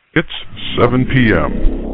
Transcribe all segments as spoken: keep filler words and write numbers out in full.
It's seven p.m.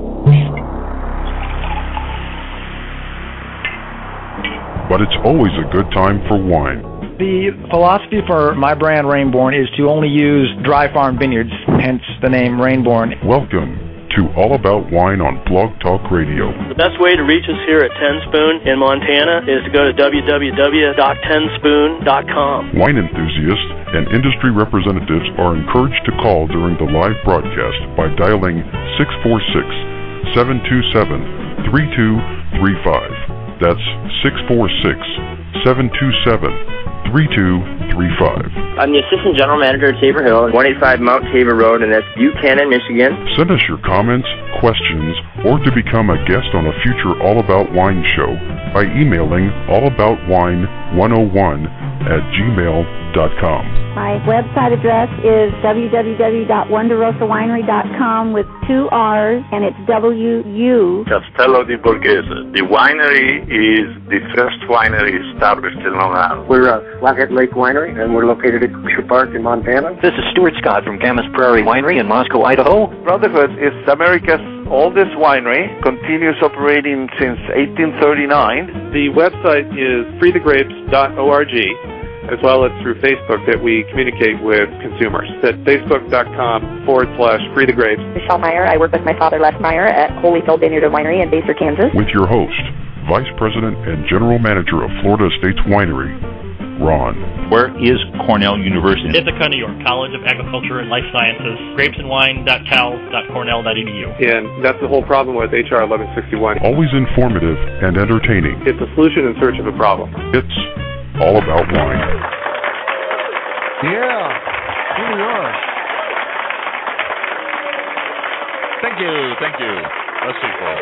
But it's always a good time for wine. The philosophy for my brand, Rainborn, is to only use dry farm vineyards, hence the name Rainborn. Welcome to All About Wine on Blog Talk Radio. The best way to reach us here at Ten Spoon in Montana is to go to w w w dot ten spoon dot com. Wine enthusiasts and industry representatives are encouraged to call during the live broadcast by dialing six four six, seven two seven, three two three five. That's six four six, seven two seven, three two three five. I'm the Assistant General Manager at Tabor Hill, one eighty-five Mount Tabor Road, and that's Buchanan, Michigan. Send us your comments, questions, or to become a guest on a future All About Wine show by emailing allaboutwine one oh one at gmail dot com. My website address is w w w dot wonderosa winery dot com with two R's, and it's W U. Castello di Borghese. The winery is the first winery established in Long Island. We're uh, Flathead Lake Winery, and we're located at Glacier Park in Montana. This is Stuart Scott from Camas Prairie Winery in Moscow, Idaho. Brotherhood is America's oldest winery, continues operating since eighteen thirty-nine. The website is free the grapes dot org, as well as through Facebook that we communicate with consumers. At facebook.com forward slash free the grapes. Michelle Meyer. I work with my father, Les Meyer, at Holyfield Vineyard and Winery in Basehor, Kansas. With your host, Vice President and General Manager of Florida Estates Winery, Ron. Where is Cornell University? Ithaca, New York, College of Agriculture and Life Sciences, grapes and wine dot cal dot cornell dot e d u. And that's the whole problem with H R eleven sixty-one. Always informative and entertaining. It's a solution in search of a problem. It's all about wine. Yeah, here we are. Thank you, thank you. Let's see, Paul.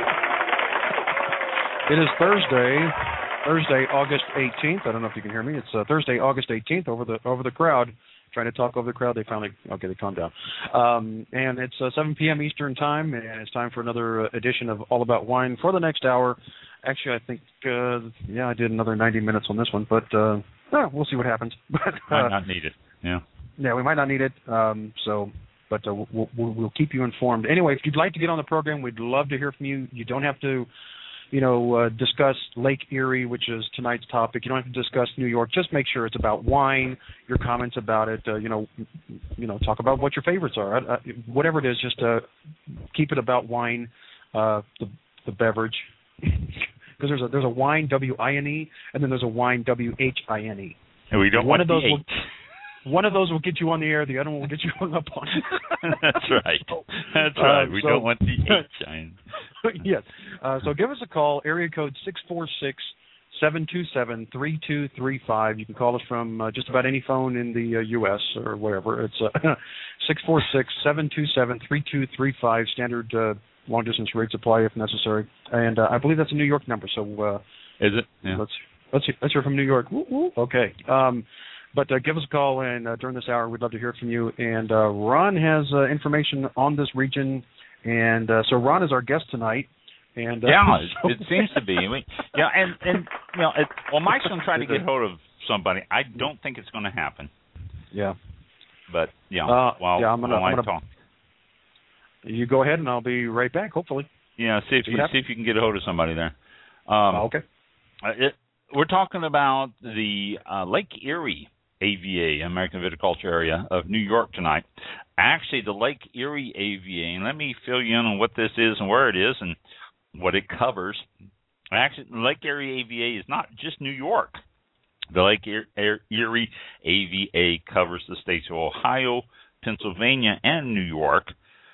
It is Thursday, Thursday, August eighteenth. I don't know if you can hear me. It's uh, Thursday, August eighteenth. Over the over the crowd, trying to talk over the crowd. They finally okay. They calmed down. Um, and it's uh, seven p.m. Eastern time, and it's time for another edition of All About Wine for the next hour. Actually, I think uh, yeah, I did another ninety minutes on this one, but uh, well, we'll see what happens. But uh, might not need it. Yeah. Yeah, we might not need it. Um, so. But uh, we'll, we'll, we'll keep you informed. Anyway, if you'd like to get on the program, we'd love to hear from you. You don't have to, you know, uh, discuss Lake Erie, which is tonight's topic. You don't have to discuss New York. Just make sure it's about wine. Your comments about it. Uh, you know, you know, talk about what your favorites are. Uh, whatever it is, just uh, keep it about wine, uh, the the beverage, because there's a there's a wine W I N E and then there's a wine W H I N E. And we don't one want of those. the Will, One of those will get you on the air. The other one will get you hung up on. That's right. That's uh, right. We so, don't want the H I N. Yes. Uh, so give us a call. Area code six four six, seven two seven, three two three five. You can call us from uh, just about any phone in the uh, U S or whatever. It's uh, six four six, seven two seven, three two three five. Standard uh, long-distance rates apply if necessary. And uh, I believe that's a New York number. So uh, Is it? Yeah. Let's, let's, let's hear from New York. Woo, woo. Okay. Um, But uh, give us a call, and uh, during this hour, we'd love to hear from you. And uh, Ron has uh, information on this region, and uh, so Ron is our guest tonight. And uh, yeah, so it, it seems to be. We, yeah, and and you know, it, well, Mike's going to try to get hold of somebody. I don't think it's going to happen. Yeah, but yeah, uh, well, yeah, I'm gonna, while I'm I gonna talk. You go ahead, and I'll be right back. Hopefully. Yeah, see if you see if you can get a hold of somebody there. Um, uh, okay. It, we're talking about the uh, Lake Erie A V A, American Viticulture Area of New York tonight. Actually, the Lake Erie A V A, and let me fill you in on what this is and where it is and what it covers. Actually, the Lake Erie A V A is not just New York. The Lake Erie A V A covers the states of Ohio, Pennsylvania, and New York.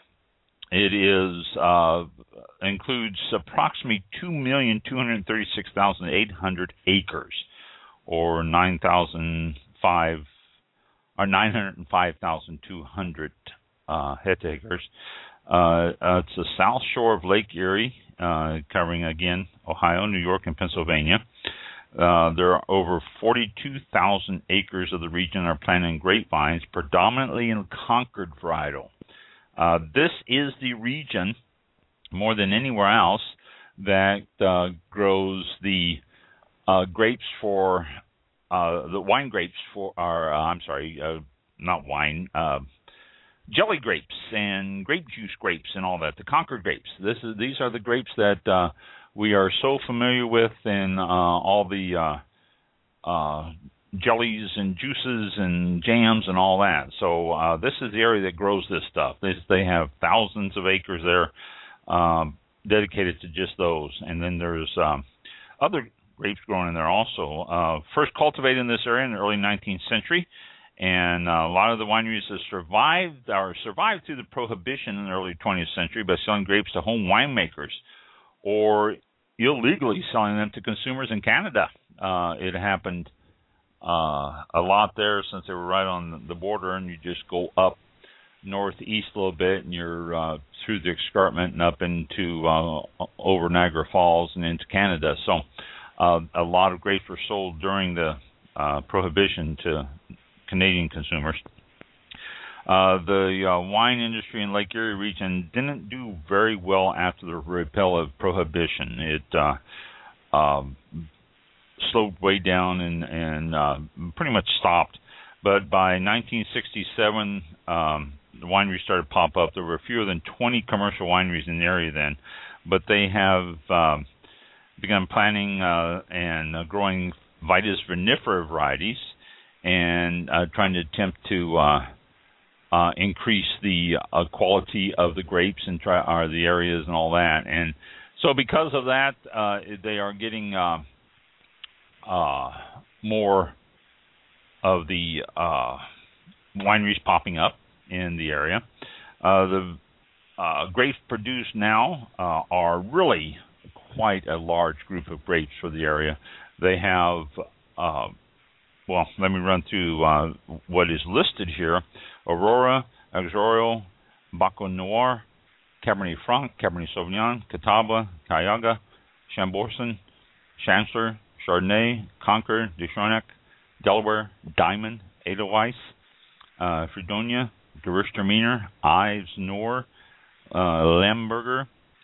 It is uh, includes approximately two million two hundred thirty-six thousand eight hundred acres, or nine thousand five or nine hundred five thousand two hundred uh, hectares. Uh, uh, it's the south shore of Lake Erie, uh, covering again Ohio, New York, and Pennsylvania. Uh, there are over forty-two thousand acres of the region are planted in grapevines, predominantly in Concord varietal. Uh, this is the region, more than anywhere else, that uh, grows the uh, grapes for uh, the wine grapes for our. Uh, I'm sorry, uh, not wine. Uh, jelly grapes and grape juice grapes and all that. The Concord grapes. This is these are the grapes that uh, we are so familiar with in uh, all the uh, uh, jellies and juices and jams and all that. So uh, this is the area that grows this stuff. This, they have thousands of acres there um, dedicated to just those. And then there's um, other grapes growing in there also. Uh, first cultivated in this area in the early nineteenth century. And uh, a lot of the wineries have survived or survived through the Prohibition in the early twentieth century by selling grapes to home winemakers or illegally selling them to consumers in Canada. Uh, it happened uh, a lot there since they were right on the border, and you just go up northeast a little bit, and you're uh, through the escarpment and up into uh, over Niagara Falls and into Canada. So uh, a lot of grapes were sold during the uh, Prohibition to Canadian consumers. Uh, the uh, wine industry in Lake Erie region didn't do very well after the repeal of Prohibition. It uh, um, slowed way down and, and uh, pretty much stopped. But by nineteen sixty-seven, um, the wineries started to pop up. There were fewer than twenty commercial wineries in the area then, but they have um, begun planting uh, and uh, growing Vitis vinifera varieties, and uh, trying to attempt to uh, uh, increase the uh, quality of the grapes and try or the areas and all that. And so because of that, uh, they are getting uh, uh, more of the uh, wineries popping up in the area. Uh, the uh, grapes produced now uh, are really quite a large group of grapes for the area. They have uh, Well, let me run through uh, what is listed here. Aurora, Exorio, Baco Noir, Cabernet Franc, Cabernet Sauvignon, Catawba, Cayuga, Chambourcin, Chancellor, Chardonnay, Concord, Deschornac, Delaware, Diamond, Edelweiss, uh, Fredonia, Gewürztraminer, Ives Noir, uh, Lemberger,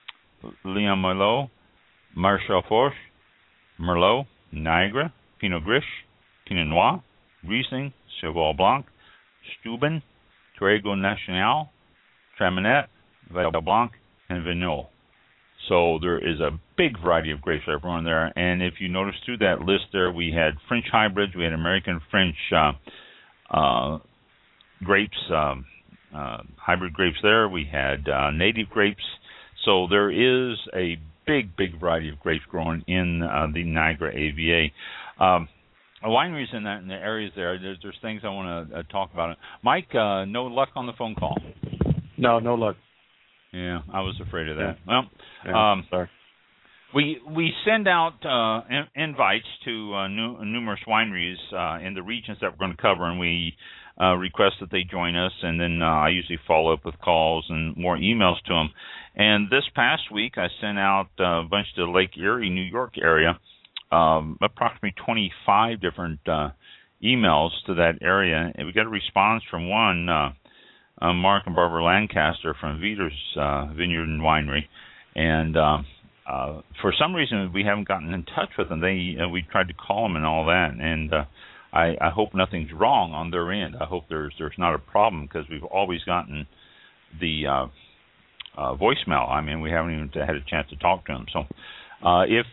Liam Merlot, Marshall Foch, Merlot, Niagara, Pinot Gris, Pinot Noir, Riesling, Cheval Blanc, Steuben, Tourigo Nacional, Traminette, Val Blanc, and Vignoles. So there is a big variety of grapes that are grown there. And if you notice through that list there, we had French hybrids, we had American French uh, uh, grapes, um, uh, hybrid grapes there. We had uh, native grapes. So there is a big, big variety of grapes growing in uh, the Niagara A V A. Um, wineries in, that, in the areas there, there's, there's things I want to uh, talk about. Mike, uh, no luck on the phone call? No, no luck. Yeah, I was afraid of that. Yeah. Well, yeah, um, sorry. we we send out uh, in, invites to uh, nu- numerous wineries uh, in the regions that we're going to cover, and we uh, request that they join us, and then uh, I usually follow up with calls and more emails to them. And this past week, I sent out uh, a bunch to the Lake Erie, New York area, um, approximately twenty-five different uh, emails to that area, and we got a response from one. Uh, Uh, Mark and Barbara Lancaster from Veter's uh, Vineyard and Winery, and uh, uh, for some reason we haven't gotten in touch with them. They uh, we tried to call them and all that, and uh, I, I hope nothing's wrong on their end. I hope there's there's not a problem, because we've always gotten the uh, uh, voicemail. I mean, we haven't even had a chance to talk to them. So uh, if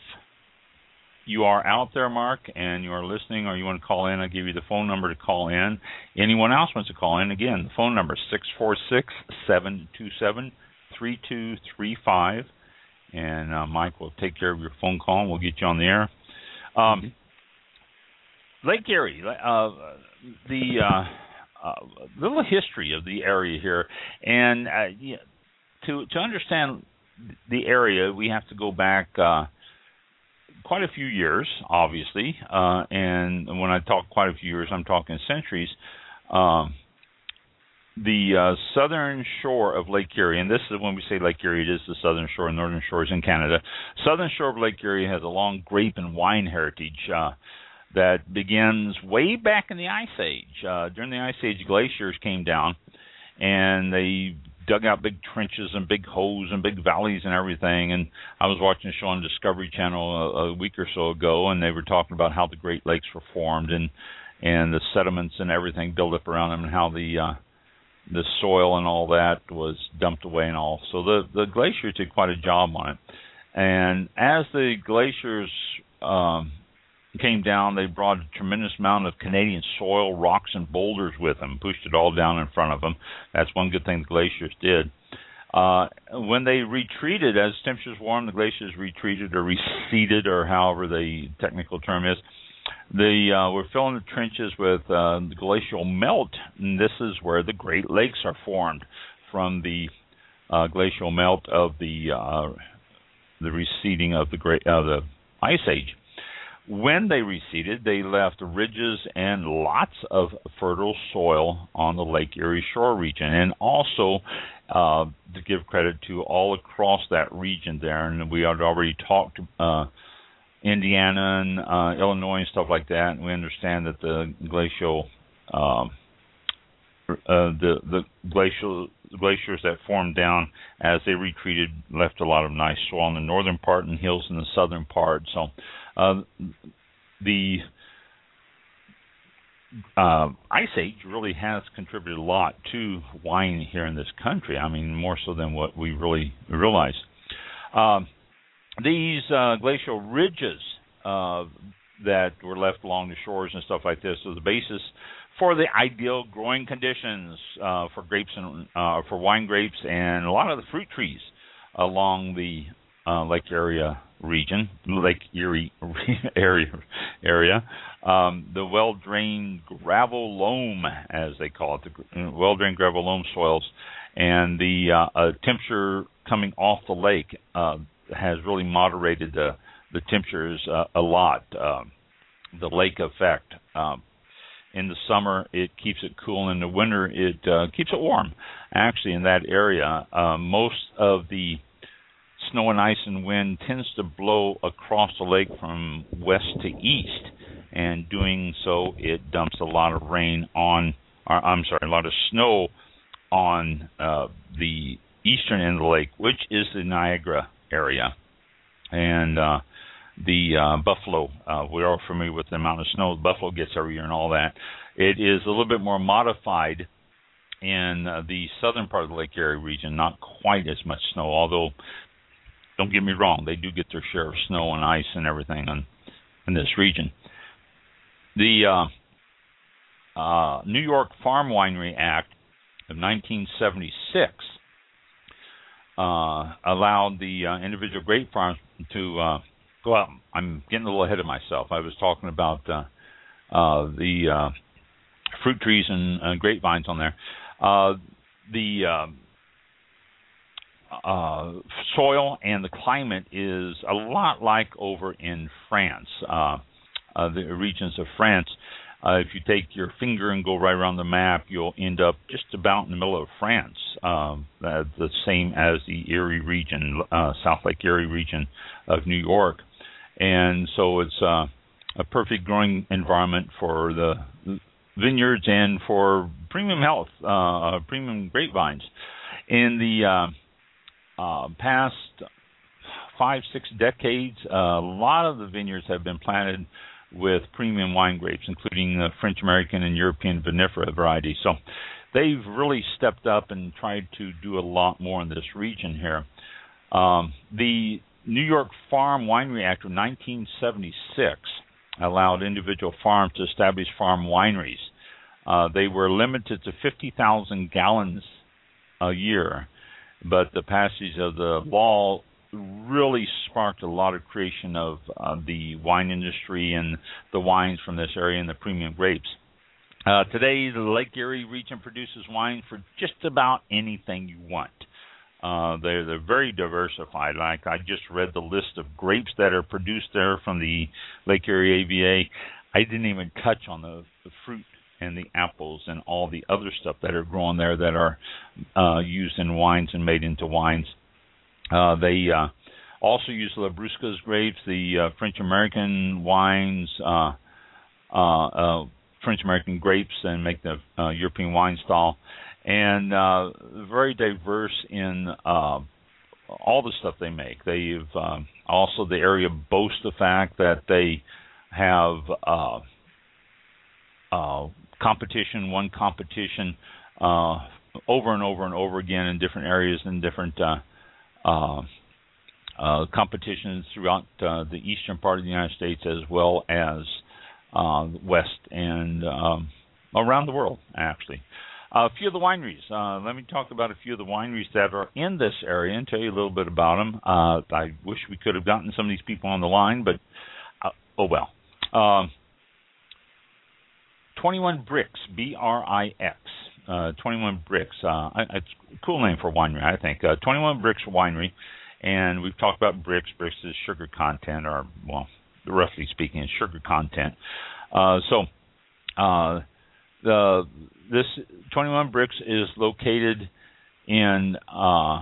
you are out there, Mark, and you are listening, or you want to call in, I'll give you the phone number to call in. Anyone else wants to call in, again, the phone number is six four six, seven two seven, three two three five, and uh, Mike will take care of your phone call, and we'll get you on the air. Um, Lake Erie, uh, the uh, uh, little history of the area here, and uh, yeah, to to understand the area, we have to go back uh, quite a few years, obviously, uh, and when I talk quite a few years, I'm talking centuries. Um, the uh, southern shore of Lake Erie, and this is when we say Lake Erie, it is the southern shore, and northern shore is in Canada. Southern shore of Lake Erie has a long grape and wine heritage uh, that begins way back in the Ice Age. Uh, during the Ice Age, glaciers came down, and they dug out big trenches and big holes and big valleys and everything. And I was watching a show on Discovery Channel a, a week or so ago, and they were talking about how the Great Lakes were formed, and and the sediments and everything built up around them, and how the uh, the soil and all that was dumped away and all. So the, the glaciers did quite a job on it. And as the glaciers um, came down, they brought a tremendous amount of Canadian soil, rocks, and boulders with them, pushed it all down in front of them. That's one good thing the glaciers did. Uh, when they retreated, as temperatures warmed, the glaciers retreated or receded, or however the technical term is. They uh, were filling the trenches with uh, the glacial melt, and this is where the Great Lakes are formed from the uh, glacial melt of the uh, the receding of the great uh, the Ice Age. When they receded, they left ridges and lots of fertile soil on the Lake Erie shore region, and also uh, to give credit to all across that region there. And we had already talked uh, Indiana and uh, Illinois and stuff like that, and we understand that the glacial um, uh, the the glacial glaciers that formed down as they retreated left a lot of nice soil in the northern part and hills in the southern part. So uh, the uh, Ice Age really has contributed a lot to wine here in this country. I mean, more so than what we really realize. Um, these uh, glacial ridges uh, that were left along the shores and stuff like this are the basis for the ideal growing conditions uh, for grapes and uh, for wine grapes and a lot of the fruit trees along the uh, Lake Area region, Lake Erie area. area. Um, the well-drained gravel loam, as they call it, the well-drained gravel loam soils, and the uh, uh, temperature coming off the lake uh, has really moderated the the temperatures uh, a lot. Uh, the lake effect. Um, In the summer, it keeps it cool. In the winter, it uh, keeps it warm. Actually, in that area, uh, most of the snow and ice and wind tends to blow across the lake from west to east, and doing so, it dumps a lot of rain on, or, I'm sorry, a lot of snow on uh, the eastern end of the lake, which is the Niagara area. And uh, the uh, Buffalo, uh, we're all familiar with the amount of snow Buffalo gets every year and all that. It is a little bit more modified in uh, the southern part of the Lake Erie region, not quite as much snow, although, don't get me wrong, they do get their share of snow and ice and everything in, in this region. The uh, uh, New York Farm Winery Act of nineteen seventy-six uh, allowed the uh, individual grape farms to uh, go out. I'm getting a little ahead of myself. I was talking about uh, uh, the uh, fruit trees and uh, grapevines on there. Uh, the uh, uh, soil and the climate is a lot like over in France, uh, uh, the regions of France. Uh, if you take your finger and go right around the map, you'll end up just about in the middle of France, um, uh, the same as the Erie region, uh, South Lake Erie region of New York. And so it's uh, a perfect growing environment for the vineyards and for premium health, uh, premium grapevines. In the uh, uh, past five, six decades, uh, a lot of the vineyards have been planted with premium wine grapes, including the French American and European vinifera varieties. So they've really stepped up and tried to do a lot more in this region here. Um, the New York Farm Winery Act of nineteen seventy-six allowed individual farms to establish farm wineries. Uh, they were limited to fifty thousand gallons a year, but the passage of the law really sparked a lot of creation of uh, the wine industry and the wines from this area and the premium grapes. Uh, today, the Lake Erie region produces wine for just about anything you want. Uh, they're, they're very diversified. Like I just read the list of grapes that are produced there from the Lake Erie A V A. I didn't even touch on the, the fruit and the apples and all the other stuff that are grown there that are uh, used in wines and made into wines. Uh, they uh, also use Labrusca's grapes, the uh, French American wines, uh, uh, uh, French American grapes, and make the uh, European wine style. And uh, very diverse in uh, all the stuff they make. They've um, also, the area boasts the fact that they have uh, uh, competition, one competition uh, over and over and over again in different areas and different uh, uh, uh, competitions throughout uh, the eastern part of the United States as well as uh, west and um, around the world, actually. Uh, a few of the wineries. Uh, let me talk about a few of the wineries that are in this area and tell you a little bit about them. Uh, I wish we could have gotten some of these people on the line, but uh, oh well. Um, twenty-one Bricks, B R I X. Uh, twenty-one Bricks. Uh, it's a cool name for a winery, I think. Uh, twenty-one Bricks Winery, and we've talked about Bricks. Bricks is sugar content, or, well, roughly speaking, is sugar content. Uh, so, uh, the this twenty-one Bricks is located in uh,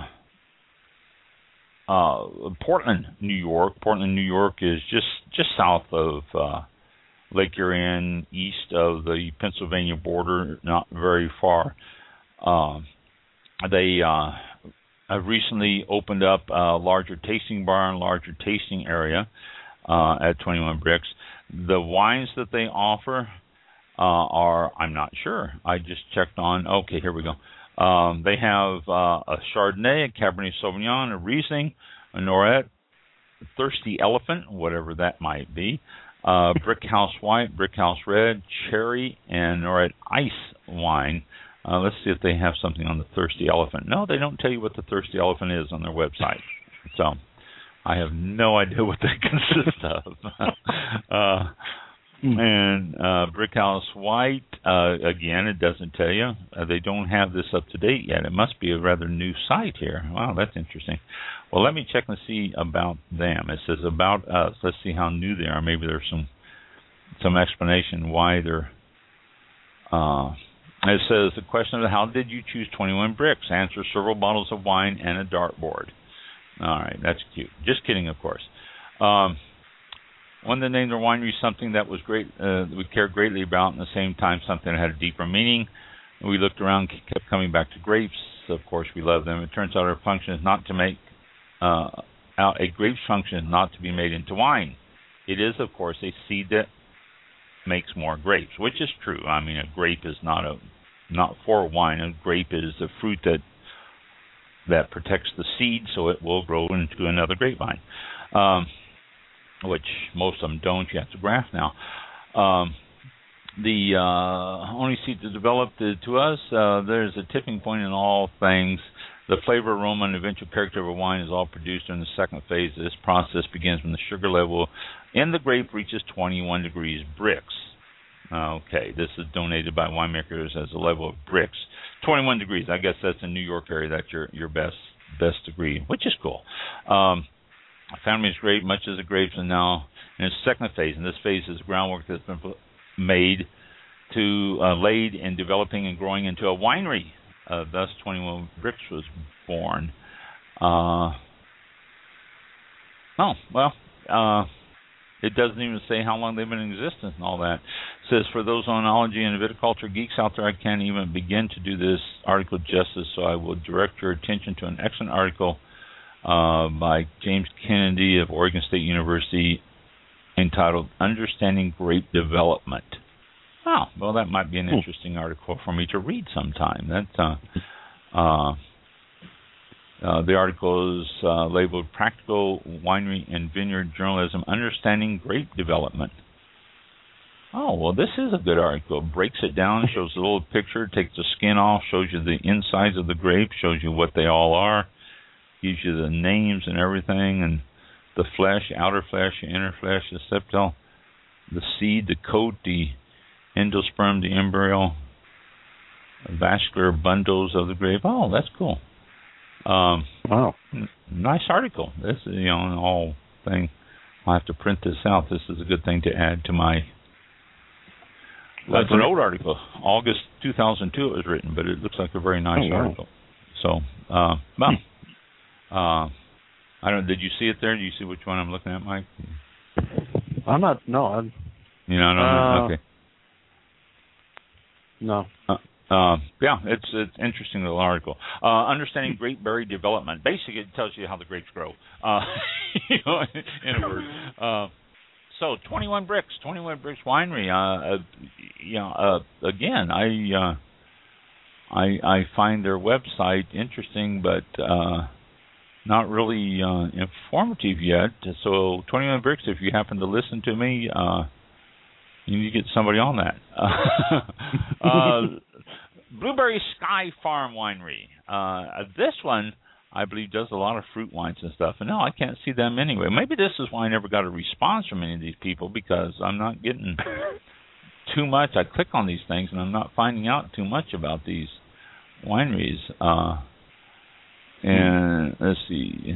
uh, Portland, New York. Portland, New York is just just south of uh, Lake Erie and east of the Pennsylvania border, not very far. Uh, they uh, have recently opened up a larger tasting bar and larger tasting area uh, at twenty-one Bricks. The wines that they offer Uh, are, I'm not sure. I just checked on, okay, here we go. Um, they have uh, a Chardonnay, a Cabernet Sauvignon, a Riesling, a Noret, a Thirsty Elephant, whatever that might be, uh, Brick House White, Brick House Red, Cherry, and Noret Ice wine. Uh, let's see if they have something on the Thirsty Elephant. No, they don't tell you what the Thirsty Elephant is on their website. So I have no idea what that consists of. uh And uh, Brickhouse White, uh, again, it doesn't tell you. Uh, they don't have this up to date yet. It must be a rather new site here. Wow, that's interesting. Well, let me check and see about them. It says about us. Let's see how new they are. Maybe there's some some explanation why they're. Uh, it says the question of how did you choose twenty-one Bricks? Answer: several bottles of wine and a dartboard. All right, that's cute. Just kidding, of course. Um, One that named their winery something that was great, uh, we cared greatly about, and at the same time something that had a deeper meaning. We looked around, kept coming back to grapes. Of course, we love them. It turns out our function is not to make uh, out a grape's function is not to be made into wine. It is, of course, a seed that makes more grapes, which is true. I mean, a grape is not a not for wine. A grape is a fruit that that protects the seed, so it will grow into another grapevine. Um, which most of them don't. You have to graft now. Um, the uh, only seed that developed uh, to us, uh, there's a tipping point in all things. The flavor, aroma, and eventual character of a wine is all produced in the second phase. This process begins when the sugar level in the grape reaches twenty-one degrees Brix. Okay, this is donated by winemakers as a level of Brix. twenty-one degrees. I guess that's in New York area. That's your, your best best degree, which is cool. Um, Family is great, much as the grapes, and now in its second phase. And this phase is the groundwork that's been made to uh, laid in developing and growing into a winery. Uh, thus, twenty-one Bricks was born. Uh, oh well, uh, it doesn't even say how long they've been in existence and all that. It says for those oenology and viticulture geeks out there, I can't even begin to do this article justice. So I will direct your attention to an excellent article Uh, by James Kennedy of Oregon State University entitled Understanding Grape Development. Oh, well, that might be an interesting article for me to read sometime. That's, uh, uh, uh, the article is uh, labeled Practical Winery and Vineyard Journalism, Understanding Grape Development. Oh, well, this is a good article. It breaks it down, shows a little picture, takes the skin off, shows you the insides of the grape, shows you what they all are, gives you the names and everything, and the flesh, outer flesh, the inner flesh, the septal, the seed, the coat, the endosperm, the embryo, the vascular bundles of the grape. Oh, that's cool. Um, wow. N- nice article. This is, you know, an all thing. I'll have to print this out. This is a good thing to add to my... Well, it's an old article. August two thousand two it was written, but it looks like a very nice oh, wow. article. So, uh, well... Uh, I don't. Did you see it there? Do you see which one I'm looking at, Mike? I'm not. No. I'm, you know. No, uh, okay. No. Uh, uh, yeah, it's it's interesting little article. Uh, understanding grape berry development. Basically, it tells you how the grapes grow. Uh, you know, in a word. Uh, so, twenty-one Bricks, twenty-one Bricks Winery. Uh, uh, you know, uh, again, I. Uh, I I find their website interesting, but uh, not really uh, informative yet. So, twenty-one Bricks, if you happen to listen to me, uh, you need to get somebody on that. uh, Blueberry Sky Farm Winery. Uh, this one, I believe, does a lot of fruit wines and stuff. And no, I can't see them anyway. Maybe this is why I never got a response from any of these people, because I'm not getting too much. I click on these things, and I'm not finding out too much about these wineries. Uh, and let's see.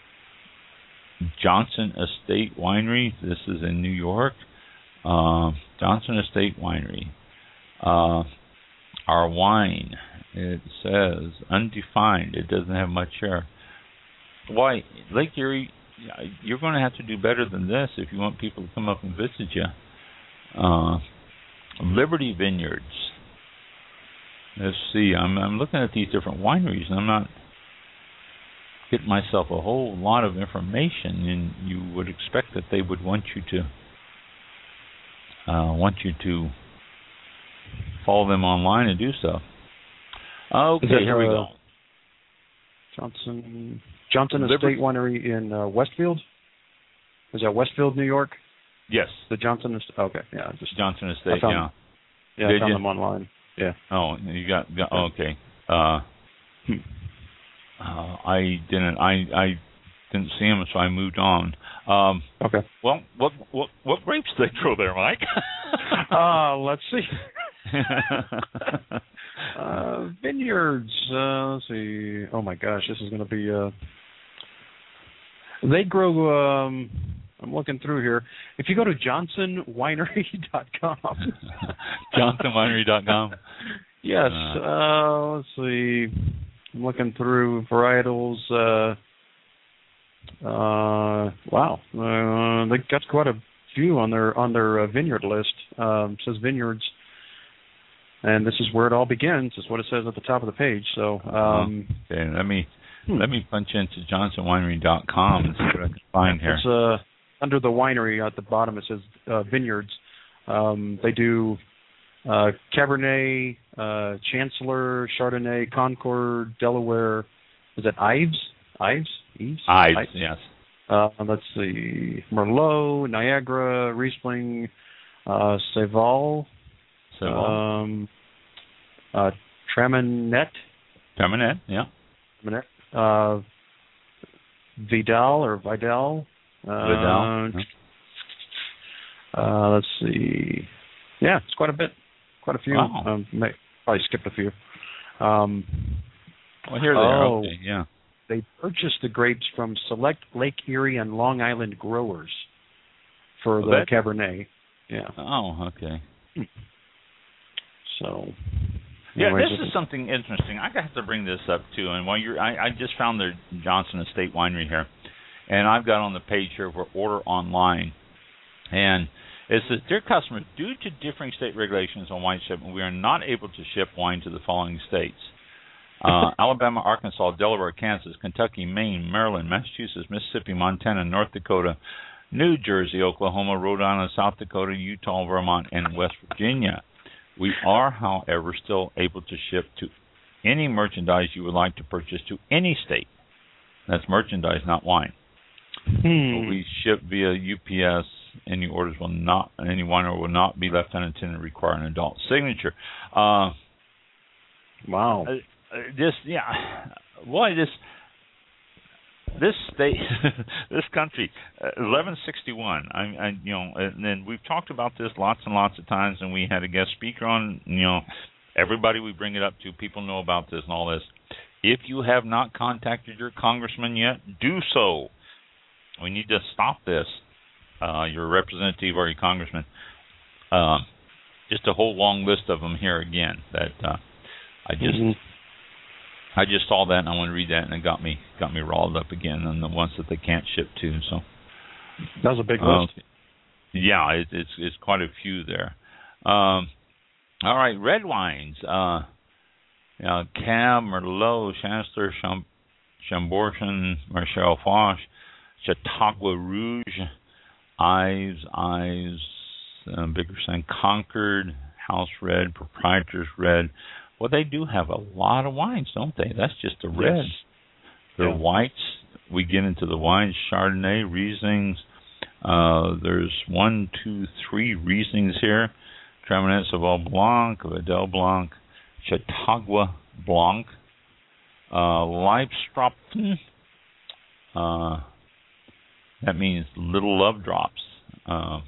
Johnson Estate Winery. This is in New York. Uh, Johnson Estate Winery. Uh, our wine, it says undefined. It doesn't have much share. Why, Lake Erie, you're going to have to do better than this if you want people to come up and visit you. Uh, Liberty Vineyards. Let's see. I'm I'm looking at these different wineries, and I'm not getting myself a whole lot of information. And you would expect that they would want you to uh, want you to follow them online and do so. Okay, that, here we uh, go. Johnson Johnson Liberty- Estate Winery in uh, Westfield. Is that Westfield, New York? Yes. The Johnson Estate. Okay, yeah. Just Johnson Estate. I found, Yeah. Yeah, Did I found you? them online. Yeah. Oh, you got, got oh, okay. Uh, uh, I didn't. I I didn't see them, so I moved on. Um, okay. Well, what what what grapes do they grow there, Mike? uh, let's see. uh, vineyards. Uh, let's see. Oh my gosh, this is going to be. Uh, they grow. Um, I'm looking through here. If you go to johnson winery dot com. johnson winery dot com. Yes. Uh, uh, let's see. I'm looking through varietals. Uh, uh, wow. Uh, they got quite a few on their on their uh, vineyard list. Um, it says vineyards, and this is where it all begins. Is what it says at the top of the page. So. Um, okay. Let me hmm. let me punch into johnson winery dot com and see what I can find here. It's, uh, under the winery at the bottom, it says uh, vineyards. Um, they do uh, Cabernet, uh, Chancellor, Chardonnay, Concord, Delaware. Is it Ives? Ives? Ives? Ives, Ives? yes. Uh, let's see. Merlot, Niagara, Riesling, uh, Saval, Saval. Um, uh, Traminette. Traminette, yeah. Traminette. Uh, Vidal or Vidal. Uh, Vidal. Uh, let's see. Yeah, it's quite a bit. Quite a few. Wow. Um, may, probably skipped a few. Um, well, here they oh, are. Okay, yeah. They purchased the grapes from select Lake Erie and Long Island growers for Oh, the that- Cabernet. Yeah. Oh, okay. So. Yeah, anyways, this is something interesting. I have to bring this up too. And while you're, I, I just found their Johnson Estate Winery here, and I've got on the page here for order online, and it says, "Dear customers, due to differing state regulations on wine shipment, we are not able to ship wine to the following states: uh, Alabama, Arkansas, Delaware, Kansas, Kentucky, Maine, Maryland, Massachusetts, Mississippi, Montana, North Dakota, New Jersey, Oklahoma, Rhode Island, South Dakota, Utah, Vermont, and West Virginia. We are, however, still able to ship to any merchandise you would like to purchase to any state." That's merchandise, not wine. Hmm. We ship via U P S. Any orders will not, any winer will not be left unattended and require an adult signature. Uh, wow. Uh, this, yeah, boy, this, this state, this country, uh, eleven sixty-one. I, I, you know, and then we've talked about this lots and lots of times, and we had a guest speaker on. You know, everybody we bring it up to, people know about this and all this. If you have not contacted your congressman yet, do so. We need to stop this. Uh, your representative or your congressman. Uh, just a whole long list of them here again. That uh, I just mm-hmm. I just saw that and I want to read that, and it got me got me riled up again on the ones that they can't ship to. So that was a big uh, list. Yeah, it, it's it's quite a few there. Um, all right, red wines. Uh, uh, Cab, Merlot, Chancellor, Cham- Chambourchin, Marcel Foch, Chautauqua Rouge, Ives, Ives, uh, Biggerson, Concord, House Red, Proprietor's Red, Well, they do have a lot of wines, don't they? That's just the reds. Yes. Their Yeah. whites. We get into the wines, Chardonnay, Rieslings. Uh, there's one, two, three Rieslings here. Traminette Sauvignon Blanc, Vidal Blanc, Chautauqua Blanc, uh, Leibstropfen. Uh, that means little love drops. Uh,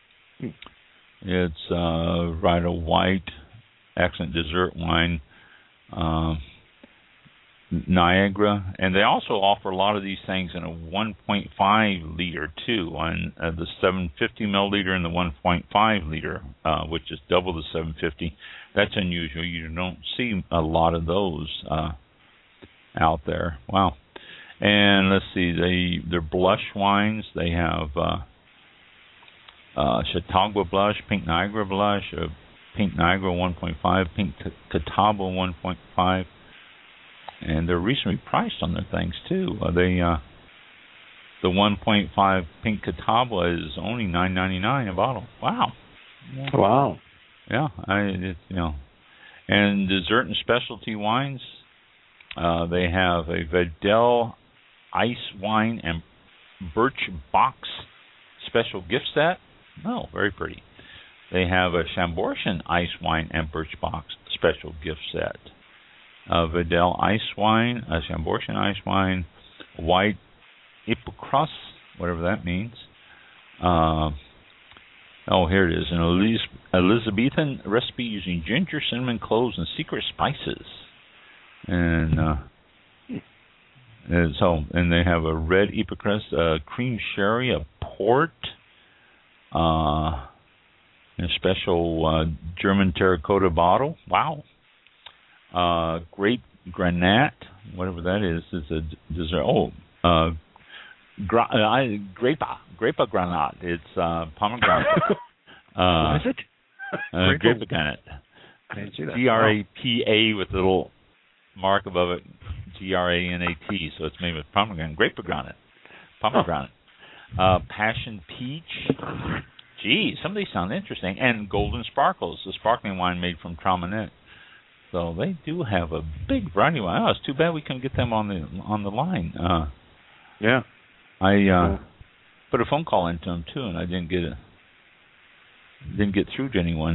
it's uh, right a white, excellent dessert wine. Uh, Niagara, and they also offer a lot of these things in a one point five liter too, on uh, the seven fifty milliliter and the one point five liter, uh, which is double the seven fifty. That's unusual. You don't see a lot of those uh, out there. Wow. And let's see, they they're blush wines. They have uh, uh, Chautauqua blush, Pink Niagara blush, uh, Pink Niagara one point five, Pink Catawba one point five. And they're reasonably priced on their things too. Uh, they uh, the one point five Pink Catawba is only nine ninety-nine a bottle. Wow. Wow. Yeah, I it, you know. And dessert and specialty wines, uh, they have a Vidal ice wine and birch box special gift set. Oh, very pretty. They have a Chambourchin ice wine and birch box special gift set. Uh, Vidal ice wine, a Chambourchin ice wine, white Ipocras, whatever that means. Uh, oh, here it is, an Eliz- Elizabethan recipe using ginger, cinnamon, cloves, and secret spices. And, uh, and so, and they have a red Ipocras, uh, cream sherry, a port, uh, and a special uh, German terracotta bottle. Wow. Uh, grape granat, whatever that is, is a dessert. Oh, uh, gra- uh, I, grape-a, grape-a granat. It's uh, pomegranate. uh, what is it? Uh, grape granat. I didn't see that. G R A P A with a little mark above it, G R A N A T. So it's made with pomegranate. Grape granat. Pomegranate. Uh, passion peach. Gee, some of these sound interesting. And golden sparkles, the sparkling wine made from Traminette. So they do have a big variety of wine. Oh, it's too bad we couldn't get them on the on the line. Uh, yeah, I uh, yeah. put a phone call into them too, and I didn't get a didn't get through to anyone.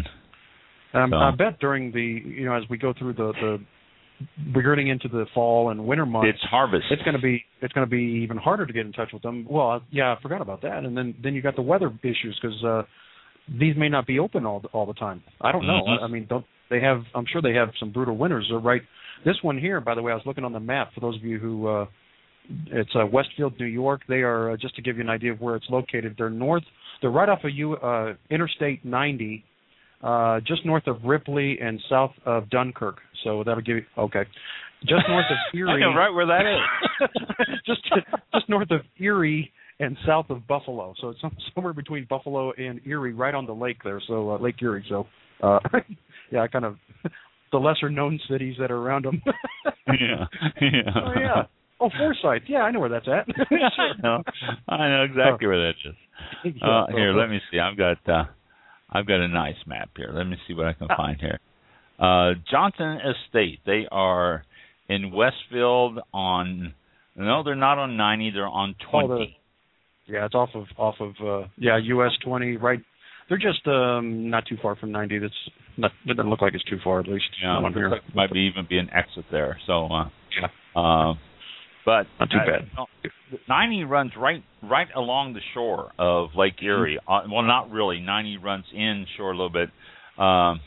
Um, so. I bet during the you know as we go through the, the we're getting into the fall and winter months, it's harvest. It's going to be it's going to be even harder to get in touch with them. Well, yeah, I forgot about that. And then then you got the weather issues because uh, these may not be open all all the time. I don't know. Mm-hmm. I, I mean, don't. They have, I'm sure they have some brutal winters. They're right. This one here, by the way, I was looking on the map for those of you who, uh, it's uh, Westfield, New York. They are, uh, just to give you an idea of where it's located, they're north, they're right off of U, uh, Interstate ninety, uh, just north of Ripley and south of Dunkirk. So that'll give you, okay. Just north of Erie. I know right where that is. just, just north of Erie and south of Buffalo. So it's somewhere between Buffalo and Erie, right on the lake there. So uh, Lake Erie. So, uh, yeah, kind of the lesser known cities that are around them. yeah, yeah. Oh yeah. Oh, Forsyth. Yeah, I know where that's at. I know. I know exactly where that is. Uh, here, let me see. I've got uh, I've got a nice map here. Let me see what I can find here. Uh, Johnson Estate. They are in Westfield on. No, they're not on ninety. They're on twenty. Oh, the, yeah, it's off of off of uh, yeah U S twenty right. They're just um, not too far from ninety. That's not. It doesn't look like it's too far, at least. Yeah, on here. Like might be even be an exit there. So, uh, yeah. Uh, but not too bad. Uh, ninety runs right right along the shore of Lake Erie. Mm-hmm. Uh, well, not really. ninety runs inshore a little bit. Um,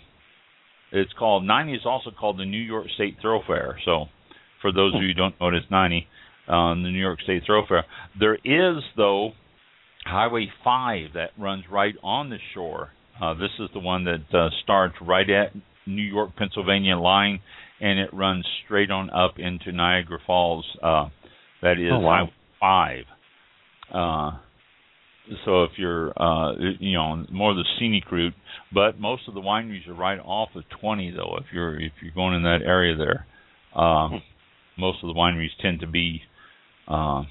it's called ninety is also called the New York State Thoroughfare. So, for those of you who don't know what it's ninety, uh, the New York State Thoroughfare. There is though. Highway five that runs right on the shore. Uh, this is the one that uh, starts right at New York, Pennsylvania line, and it runs straight on up into Niagara Falls. Uh, that is oh, wow. Highway five. Uh, so if you're, uh, you know, more of the scenic route, but most of the wineries are right off of twenty, though. If you're if you're going in that area there, uh, most of the wineries tend to be uh,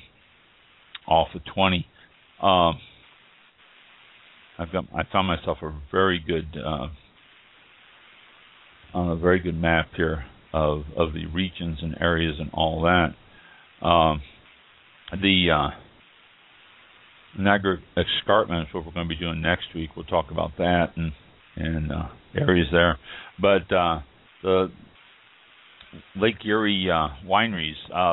off of twenty. Um, I've got. I found myself a very good uh, on a very good map here of of the regions and areas and all that. Um, the uh, Niagara Escarpment is what we're going to be doing next week. We'll talk about that and and uh, areas there. But uh, the Lake Erie uh, wineries, uh,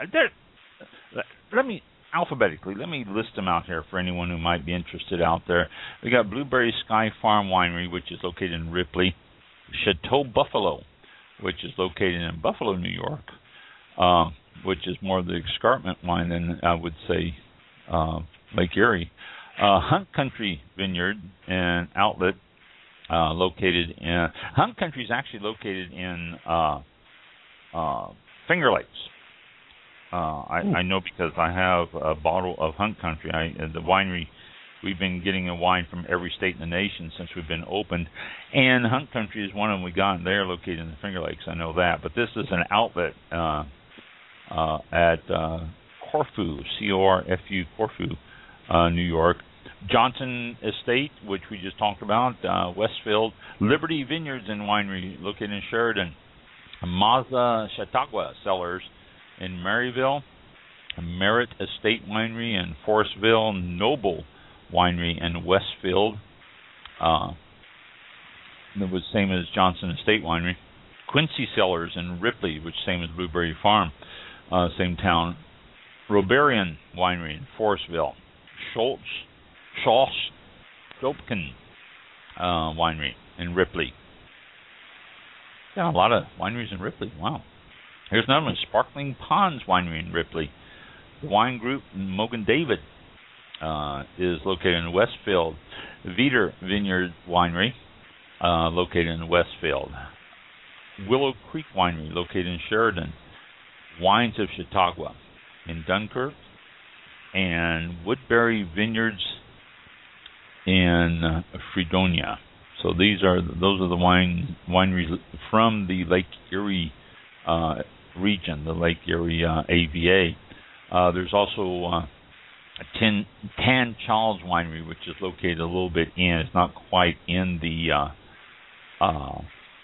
let me alphabetically let me list them out here for anyone who might be interested out there. We got Blueberry Sky Farm Winery, which is located in Ripley. Chateau Buffalo, which is located in Buffalo, New York, uh, which is more of the escarpment wine than I would say uh, Lake Erie. Uh, Hunt Country Vineyard and Outlet, uh, located in Hunt Country is actually located in uh, uh, Finger Lakes. Uh, I, I know because I have a bottle of Hunt Country. I, the winery, we've been getting a wine from every state in the nation since we've been opened, and Hunt Country is one of them we got. And they're located in the Finger Lakes. I know that, but this is an outlet uh, uh, at uh, Corfu, C O R F U, Corfu, uh, New York. Johnson Estate, which we just talked about, uh, Westfield. Liberty Vineyards and Winery, located in Sheridan. Mazda Chautauqua Cellars in Maryville. Merritt Estate Winery in Forestville. Noble Winery in Westfield. Uh, it was same as Johnson Estate Winery. Quincy Cellars in Ripley, which same as Blueberry Farm, uh, same town. Roberian Winery in Forestville. Schultz, Schultz, Dopkin uh, Winery in Ripley. Yeah, a lot of wineries in Ripley. Wow. Here's another one, Sparkling Ponds Winery in Ripley. The Wine Group in Mogan David uh, is located in Westfield. Veeder Vineyard Winery, uh, located in Westfield. Willow Creek Winery, located in Sheridan. Wines of Chautauqua in Dunkirk. And Woodbury Vineyards in uh, Fredonia. So these are those are the wine wineries from the Lake Erie uh, region, the Lake Erie uh, A V A. Uh, there's also uh, a Tin, Tan Charles Winery, which is located a little bit in. It's not quite in the uh, uh,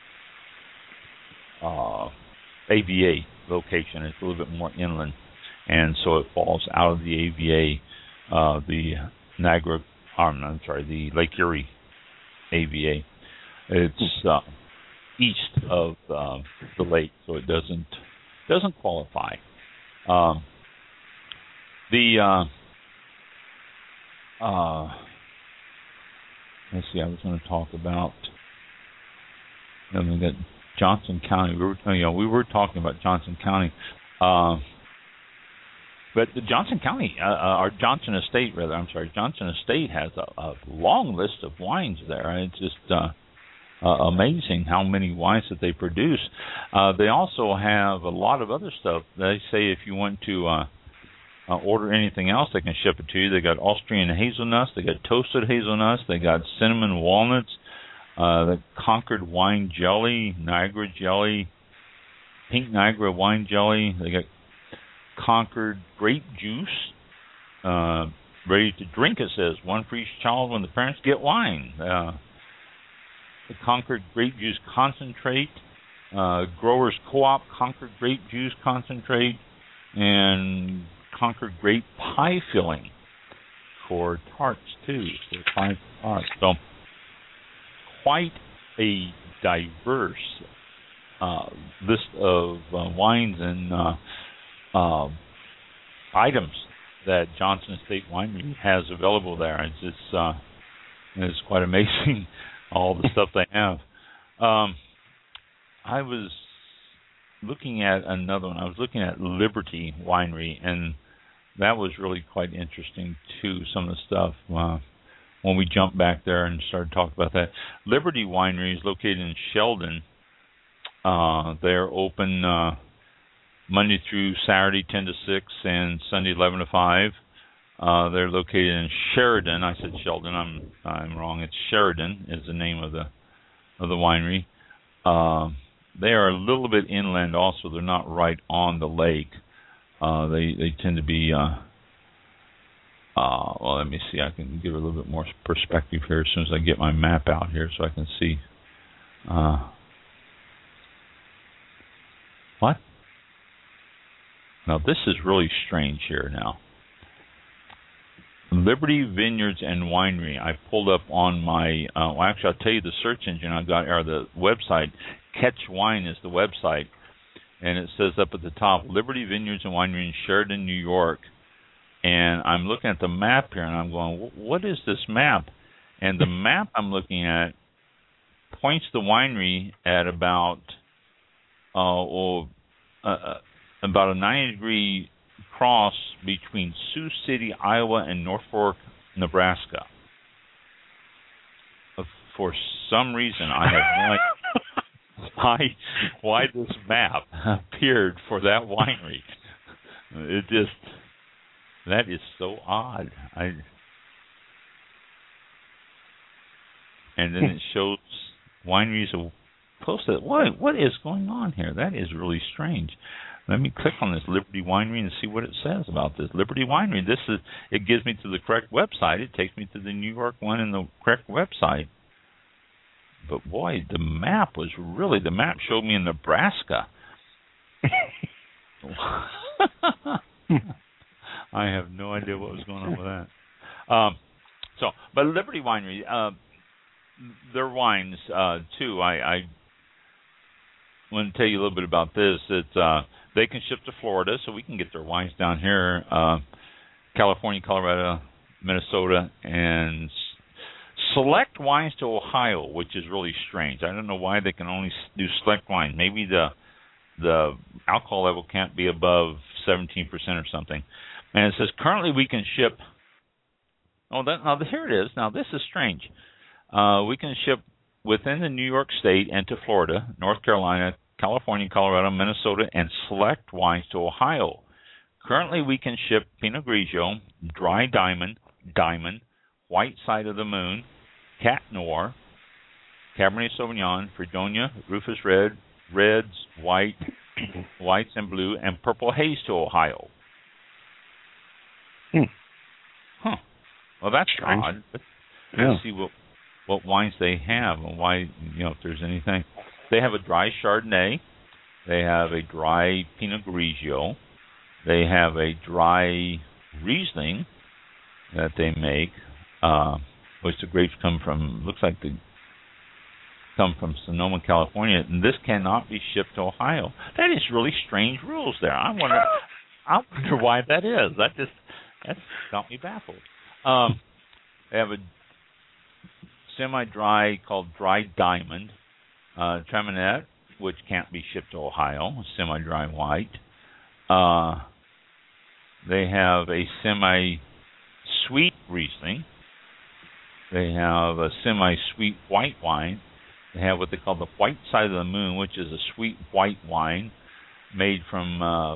uh, A V A location. It's a little bit more inland, and so it falls out of the A V A, uh, the Niagara. Um, I'm sorry, the Lake Erie A V A. It's uh, east of uh, the lake, so it doesn't doesn't qualify. Um, the uh, uh, let's see, I was going to talk about. I mean, that Johnson County. We were, you know, we were talking about Johnson County. Uh, But the Johnson County, uh, or Johnson Estate, rather, I'm sorry, Johnson Estate has a, a long list of wines there. It's just uh, uh, amazing how many wines that they produce. Uh, they also have a lot of other stuff. They say if you want to uh, uh, order anything else, they can ship it to you. They got Austrian hazelnuts, they got toasted hazelnuts, they got cinnamon walnuts, uh, the Concord wine jelly, Niagara jelly, pink Niagara wine jelly. They got Concord grape juice, uh, ready to drink, it says. One for each child when the parents get wine. Uh, the Concord grape juice concentrate, uh, Growers Co-op Concord grape juice concentrate, and Concord grape pie filling for tarts, too. For pie tarts. So, quite a diverse uh, list of uh, wines and uh, Uh, items that Johnson Estate Winery has available there. It's it's, uh, it's quite amazing, all the stuff they have. Um, I was looking at another one. I was looking at Liberty Winery, and that was really quite interesting too. Some of the stuff uh, when we jumped back there and started talking about that. Liberty Winery is located in Sheldon. Uh, they're open Uh, Monday through Saturday, ten to six, and Sunday, eleven to five. Uh, they're located in Sheridan. I said Sheldon. I'm I'm wrong. It's Sheridan is the name of the of the winery. Uh, they are a little bit inland. Also, they're not right on the lake. Uh, they they tend to be. Uh, uh, well, let me see. I can give a little bit more perspective here as soon as I get my map out here, so I can see. Uh, Now, this is really strange here now. Liberty Vineyards and Winery. I pulled up on my, uh, well, actually, I'll tell you the search engine I got, or the website. Catch Wine is the website. And it says up at the top, Liberty Vineyards and Winery in Sheridan, New York. And I'm looking at the map here, and I'm going, what is this map? And the map I'm looking at points the winery at about, uh, well, uh, about a ninety degree cross between Sioux City, Iowa, and Norfolk, Nebraska. For some reason, I have no idea why, why this map appeared for that winery. It just, that is so odd. I, and then it shows wineries are posted. What, what is going on here? That is really strange. Let me click on this Liberty Winery and see what it says about this Liberty Winery. This is, it gives me to the correct website. It takes me to the New York one in the correct website. But boy, the map was really, the map showed me in Nebraska. I have no idea what was going on with that. Um, so, but Liberty Winery, uh, their wines uh, too. I, I want to tell you a little bit about this. It's uh, they can ship to Florida, so we can get their wines down here. Uh, California, Colorado, Minnesota, and select wines to Ohio, which is really strange. I don't know why they can only do select wines. Maybe the the alcohol level can't be above seventeen percent or something. And it says currently we can ship. Oh, that, now here it is. Now this is strange. Uh, we can ship within the New York State and to Florida, North Carolina, California, Colorado, Minnesota, and select wines to Ohio. Currently, we can ship Pinot Grigio, Dry Diamond, Diamond, White Side of the Moon, Cat Noir, Cabernet Sauvignon, Fredonia, Rufus Red, Reds, White, Whites and Blue, and Purple Haze to Ohio. Hmm. Huh. Well, that's strange. odd. Let's, yeah. let's see what what wines they have and why, you know, if there's anything. They have a dry Chardonnay. They have a dry Pinot Grigio. They have a dry Riesling that they make, uh, which the grapes come from, looks like they come from Sonoma, California, and this cannot be shipped to Ohio. That is really strange rules there. I wonder, I wonder why that is. That just, that's got me baffled. Um, they have a semi-dry called Dry Diamond, uh, Traminette, which can't be shipped to Ohio, semi-dry white. Uh, they have a semi-sweet Riesling. They have a semi-sweet white wine. They have what they call the White Side of the Moon, which is a sweet white wine made from, uh,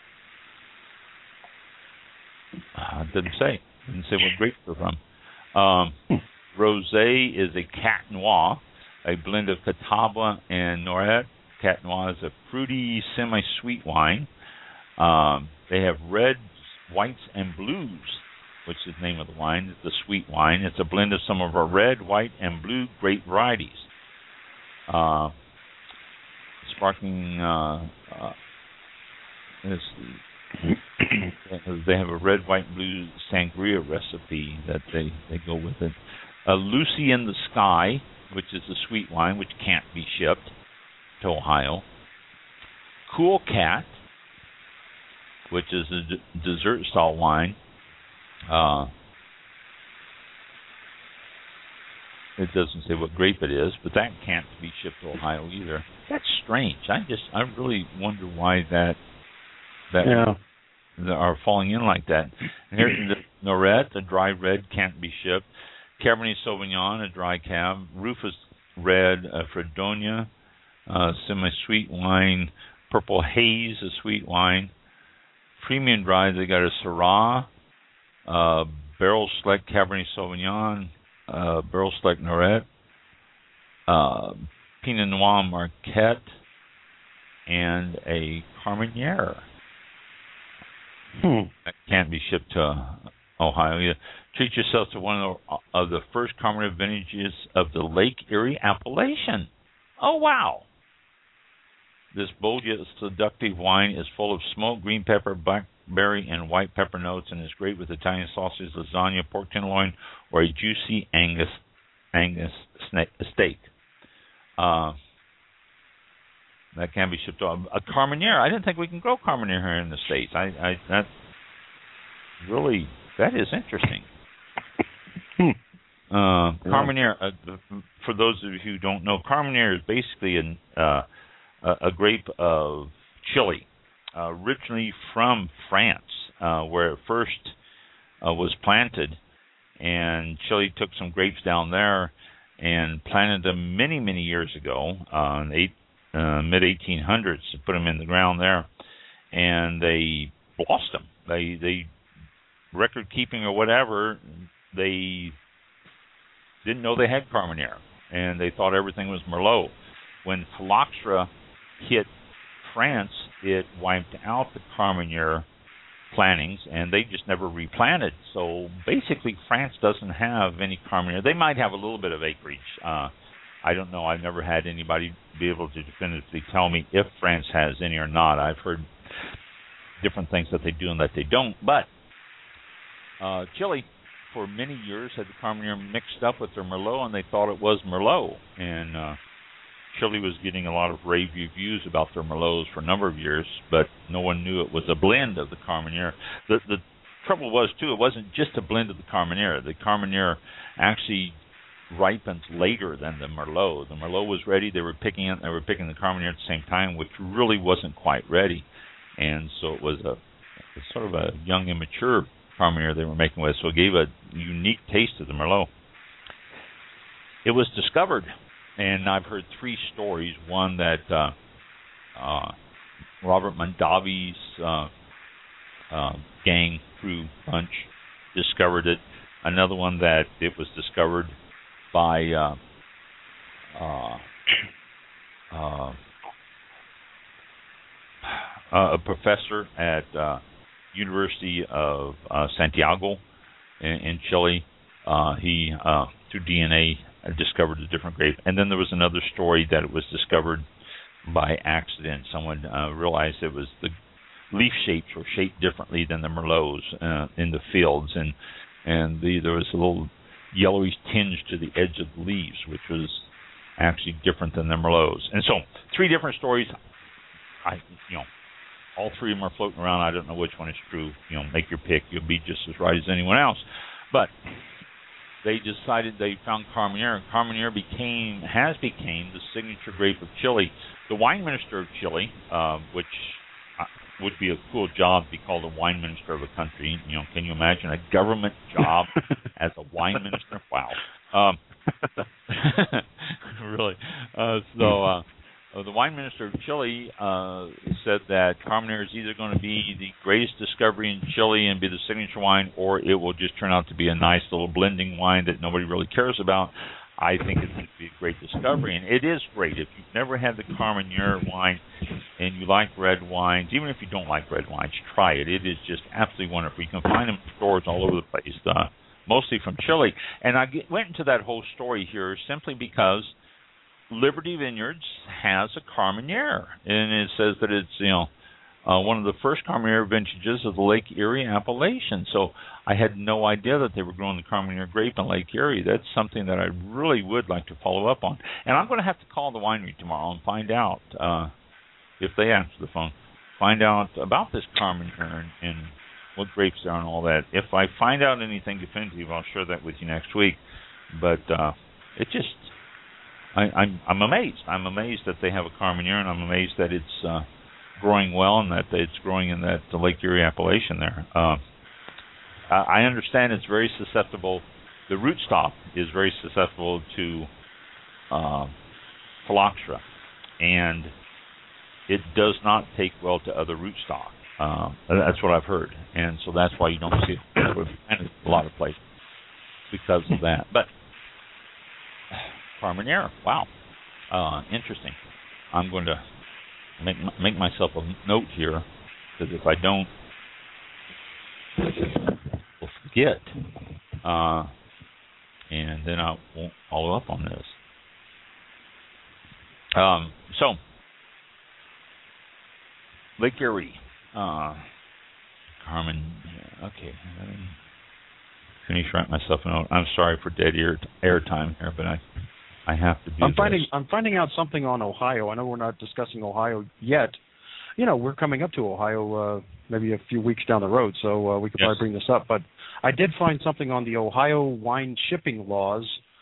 uh didn't say, didn't say what grapes they're from. Um, Rosé is a Cat Noir, a blend of Catawba and Noret. Cat Noir is a fruity, semi-sweet wine. Um, they have Reds, Whites, and Blues, which is the name of the wine. It's a sweet wine. It's a blend of some of our red, white, and blue grape varieties. Uh, sparkling, uh, uh, is, they have a red, white, and blue sangria recipe that they, they go with it. Uh, Lucy in the Sky, which is a sweet wine, which can't be shipped to Ohio. Cool Cat, which is a d- dessert-style wine. Uh, it doesn't say what grape it is, but that can't be shipped to Ohio either. That's strange. I just, I really wonder why that that yeah. are falling in like that. And here's the Noret, a dry red, can't be shipped. Cabernet Sauvignon, a dry cab. Rufus Red, a Fredonia, uh, semi-sweet wine. Purple Haze, a sweet wine. Premium dry, they got a Syrah, uh, Barrel Select Cabernet Sauvignon, uh, Barrel Select Noret, uh, Pinot Noir Marquette, and a Carmenere. Hmm. That can't be shipped to Ohio either. Treat yourself to one of the, of the first commemorative vintages of the Lake Erie appellation. Oh, wow. This bold yet seductive wine is full of smoked green pepper, blackberry, and white pepper notes, and is great with Italian sausage, lasagna, pork tenderloin, or a juicy Angus Angus steak. Uh, that can be shipped off. A Carmenere. I didn't think we can grow Carmenere here in the States. I, I that's really that is interesting. Hmm. Uh, Carmenere. Uh, for those of you who don't know, Carmenere is basically an, uh, a, a grape of Chile, uh, originally from France, uh, where it first uh, was planted, and Chile took some grapes down there and planted them many, many years ago, uh, in eight, uh, mid eighteen hundreds, to put them in the ground there, and they lost them. They, they record keeping or whatever, they didn't know they had Carmenere, and they thought everything was Merlot. When phylloxera hit France, it wiped out the Carmenere plantings, and they just never replanted. So basically, France doesn't have any Carmenere. They might have a little bit of acreage. Uh, I don't know. I've never had anybody be able to definitively tell me if France has any or not. I've heard different things that they do and that they don't. But uh, Chile, for many years, had the Carmenere mixed up with their Merlot, and they thought it was Merlot. And uh, Chile was getting a lot of rave reviews about their Merlots for a number of years, but no one knew it was a blend of the Carmenere. The, the trouble was, too, it wasn't just a blend of the Carmenere. The Carmenere actually ripens later than the Merlot. The Merlot was ready. They were picking it. They were picking the Carmenere at the same time, which really wasn't quite ready. And so it was a, a sort of a young, immature Carmenere they were making with, so it gave a unique taste to the Merlot. It was discovered, and I've heard three stories. One that uh, uh, Robert Mondavi's uh, uh, gang crew bunch discovered it. Another one that it was discovered by uh, uh, uh, a professor at uh, University of uh, Santiago in, in Chile. Uh, he, uh, through D N A, discovered a different grape. And then there was another story that it was discovered by accident. Someone uh, realized it was the leaf shapes were shaped differently than the Merlots uh, in the fields, and and the, there was a little yellowish tinge to the edge of the leaves, which was actually different than the Merlots. And so, three different stories. I, you know, all three of them are floating around. I don't know which one is true. You know, make your pick. You'll be just as right as anyone else. But they decided they found Carmenere, and Carmenere became has became the signature grape of Chile. The wine minister of Chile, uh, which uh, would be a cool job to be called a wine minister of a country. You know, can you imagine a government job as a wine minister? Wow. Um, really. Uh, so. Uh, Uh, the wine minister of Chile uh, said that Carmenere is either going to be the greatest discovery in Chile and be the signature wine, or it will just turn out to be a nice little blending wine that nobody really cares about. I think it's going to be a great discovery, and it is great. If you've never had the Carmenere wine and you like red wines, even if you don't like red wines, try it. It is just absolutely wonderful. You can find them in stores all over the place, uh, mostly from Chile. And I get, went into that whole story here simply because Liberty Vineyards has a Carmenere, and it says that it's, you know, uh, one of the first Carmenere vintages of the Lake Erie appellation. So I had no idea that they were growing the Carmenere grape in Lake Erie. That's something that I really would like to follow up on. And I'm going to have to call the winery tomorrow and find out, uh, if they answer the phone, find out about this Carmenere and, and what grapes there are and all that. If I find out anything definitive, I'll share that with you next week. But uh, it just... I, I'm I'm amazed. I'm amazed that they have a Carmenere, and I'm amazed that it's uh, growing well and that it's growing in that the Lake Erie appellation there. Uh, I understand it's very susceptible. The rootstock is very susceptible to uh, phylloxera, and it does not take well to other rootstock. Uh, that's what I've heard, and so that's why you don't see it in a lot of places because of that. But Carmenere, wow, uh, interesting. I'm going to make make myself a note here, because if I don't, I'll forget, uh, and then I won't follow up on this. Um, so, Lake Erie. Uh, Carmen. Okay. Let me finish writing myself a note. I'm sorry for dead air air time here, but I I have to do I'm this. finding I'm finding out something on Ohio. I know we're not discussing Ohio yet. You know, we're coming up to Ohio uh, maybe a few weeks down the road, so uh, we could yes. probably bring this up. But I did find something on the Ohio wine shipping laws.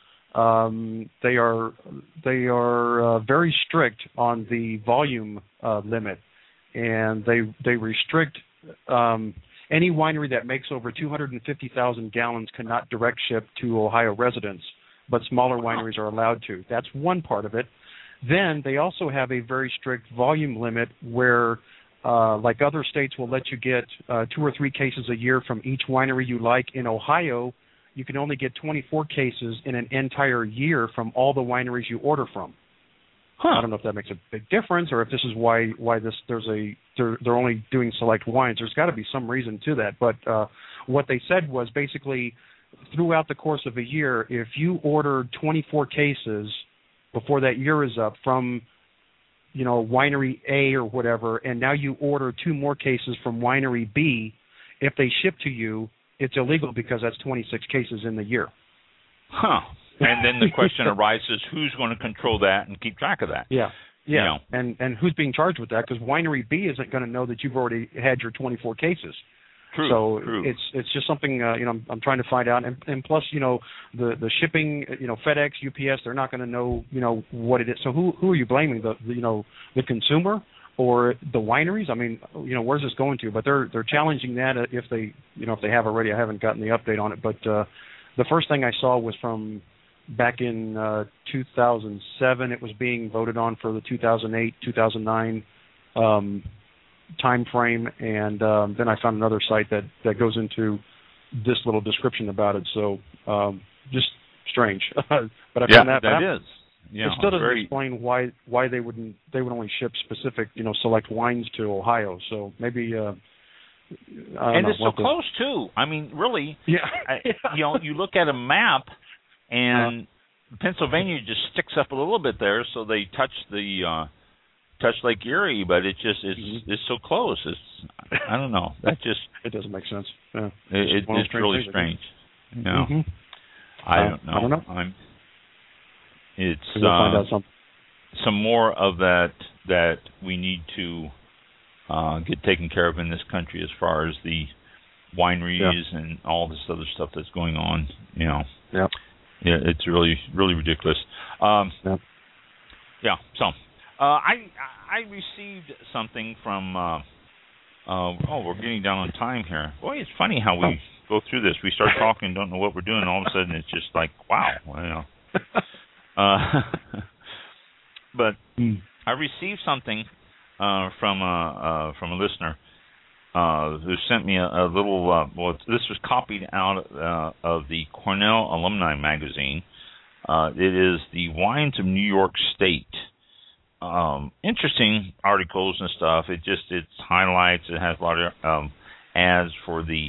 Um, they are they are uh, very strict on the volume uh, limit, and they they restrict um, any winery that makes over two hundred fifty thousand gallons cannot direct ship to Ohio residents, but smaller wineries are allowed to. That's one part of it. Then they also have a very strict volume limit where, uh, like other states will let you get uh, two or three cases a year from each winery you like. In Ohio, you can only get twenty-four cases in an entire year from all the wineries you order from. Huh. I don't know if that makes a big difference, or if this is why why this there's a they're they're only doing select wines. There's got to be some reason to that. But uh, what they said was basically throughout the course of a year, if you ordered twenty-four cases before that year is up from, you know, winery A or whatever, and now you order two more cases from winery B, if they ship to you, it's illegal because that's twenty-six cases in the year. Huh. And then the question arises, who's going to control that and keep track of that? Yeah. Yeah. You know. And and who's being charged with that? Because winery B isn't going to know that you've already had your twenty-four cases. True, so true. it's it's just something uh, you know I'm, I'm trying to find out, and, and plus you know the the shipping, you know FedEx, U P S, they're not going to know you know what it is. So who who are you blaming? The, the you know the consumer or the wineries? I mean, you know where's this going to? But they're they're challenging that if they you know if they have already. I haven't gotten the update on it, but uh, the first thing I saw was from back in uh, two thousand seven. It was being voted on for the two thousand eight two thousand nine. Um, time frame, and um, then I found another site that, that goes into this little description about it. So um, just strange, but I yeah, found that that that is. Yeah, it still doesn't very... explain why why they wouldn't they would only ship specific you know select wines to Ohio. So maybe uh, I don't and know, it's so what close too. I mean, really. Yeah. I, you know, you look at a map, and uh, Pennsylvania just sticks up a little bit there, so they touch the. Uh, touch Lake Erie, but it just it's mm-hmm. it's so close. It's I don't know. That just it doesn't make sense. Yeah. It, it, it's really strange. You know, mm-hmm. I don't know. I don't know. I'm. It's we'll uh, find out something. Some more of that that we need to uh, get taken care of in this country as far as the wineries yeah. and all this other stuff that's going on. You know. Yeah. Yeah. It's really really ridiculous. Um, yeah. Yeah. So. Uh, I I received something from. Uh, uh, oh, we're getting down on time here. Boy, it's funny how we go through this. We start talking, don't know what we're doing. All of a sudden, it's just like, wow. You know. uh, but mm. I received something uh, from a uh, from a listener uh, who sent me a, a little. Uh, well, this was copied out uh, of the Cornell Alumni Magazine. Uh, it is the Wines of New York State. Um, interesting articles and stuff. It just it's highlights. It has a lot of um, ads for the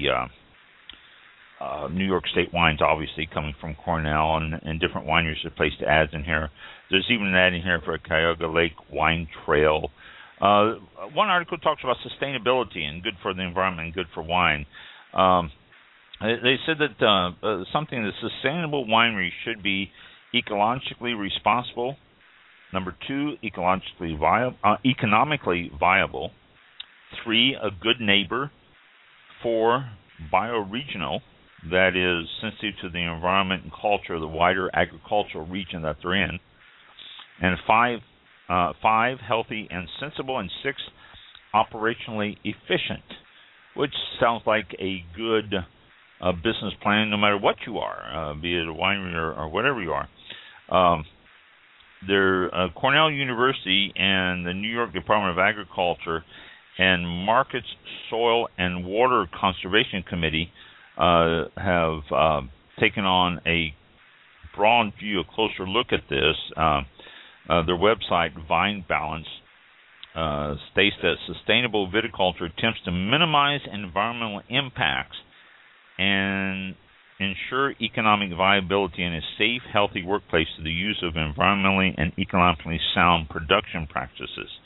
uh, uh, New York State wines, obviously coming from Cornell, and, and different wineries have placed ads in here. There's even an ad in here for a Cuyahoga Lake wine trail. Uh, one article talks about sustainability and good for the environment and good for wine. Um, they, they said that uh, uh, something that sustainable winery should be ecologically responsible. Number two, ecologically viable, uh, economically viable. Three, a good neighbor. Four, bioregional, that is sensitive to the environment and culture of the wider agricultural region that they're in. And five, uh, five, healthy and sensible. And six, operationally efficient, which sounds like a good uh, business plan no matter what you are, uh, be it a winery or, or whatever you are. Um, Their uh, Cornell University and the New York Department of Agriculture and Markets Soil and Water Conservation Committee uh, have uh, taken on a broad view, a closer look at this. Uh, uh, their website, Vine Balance, uh, states that sustainable viticulture attempts to minimize environmental impacts and ensure economic viability and a safe, healthy workplace through the use of environmentally and economically sound production practices.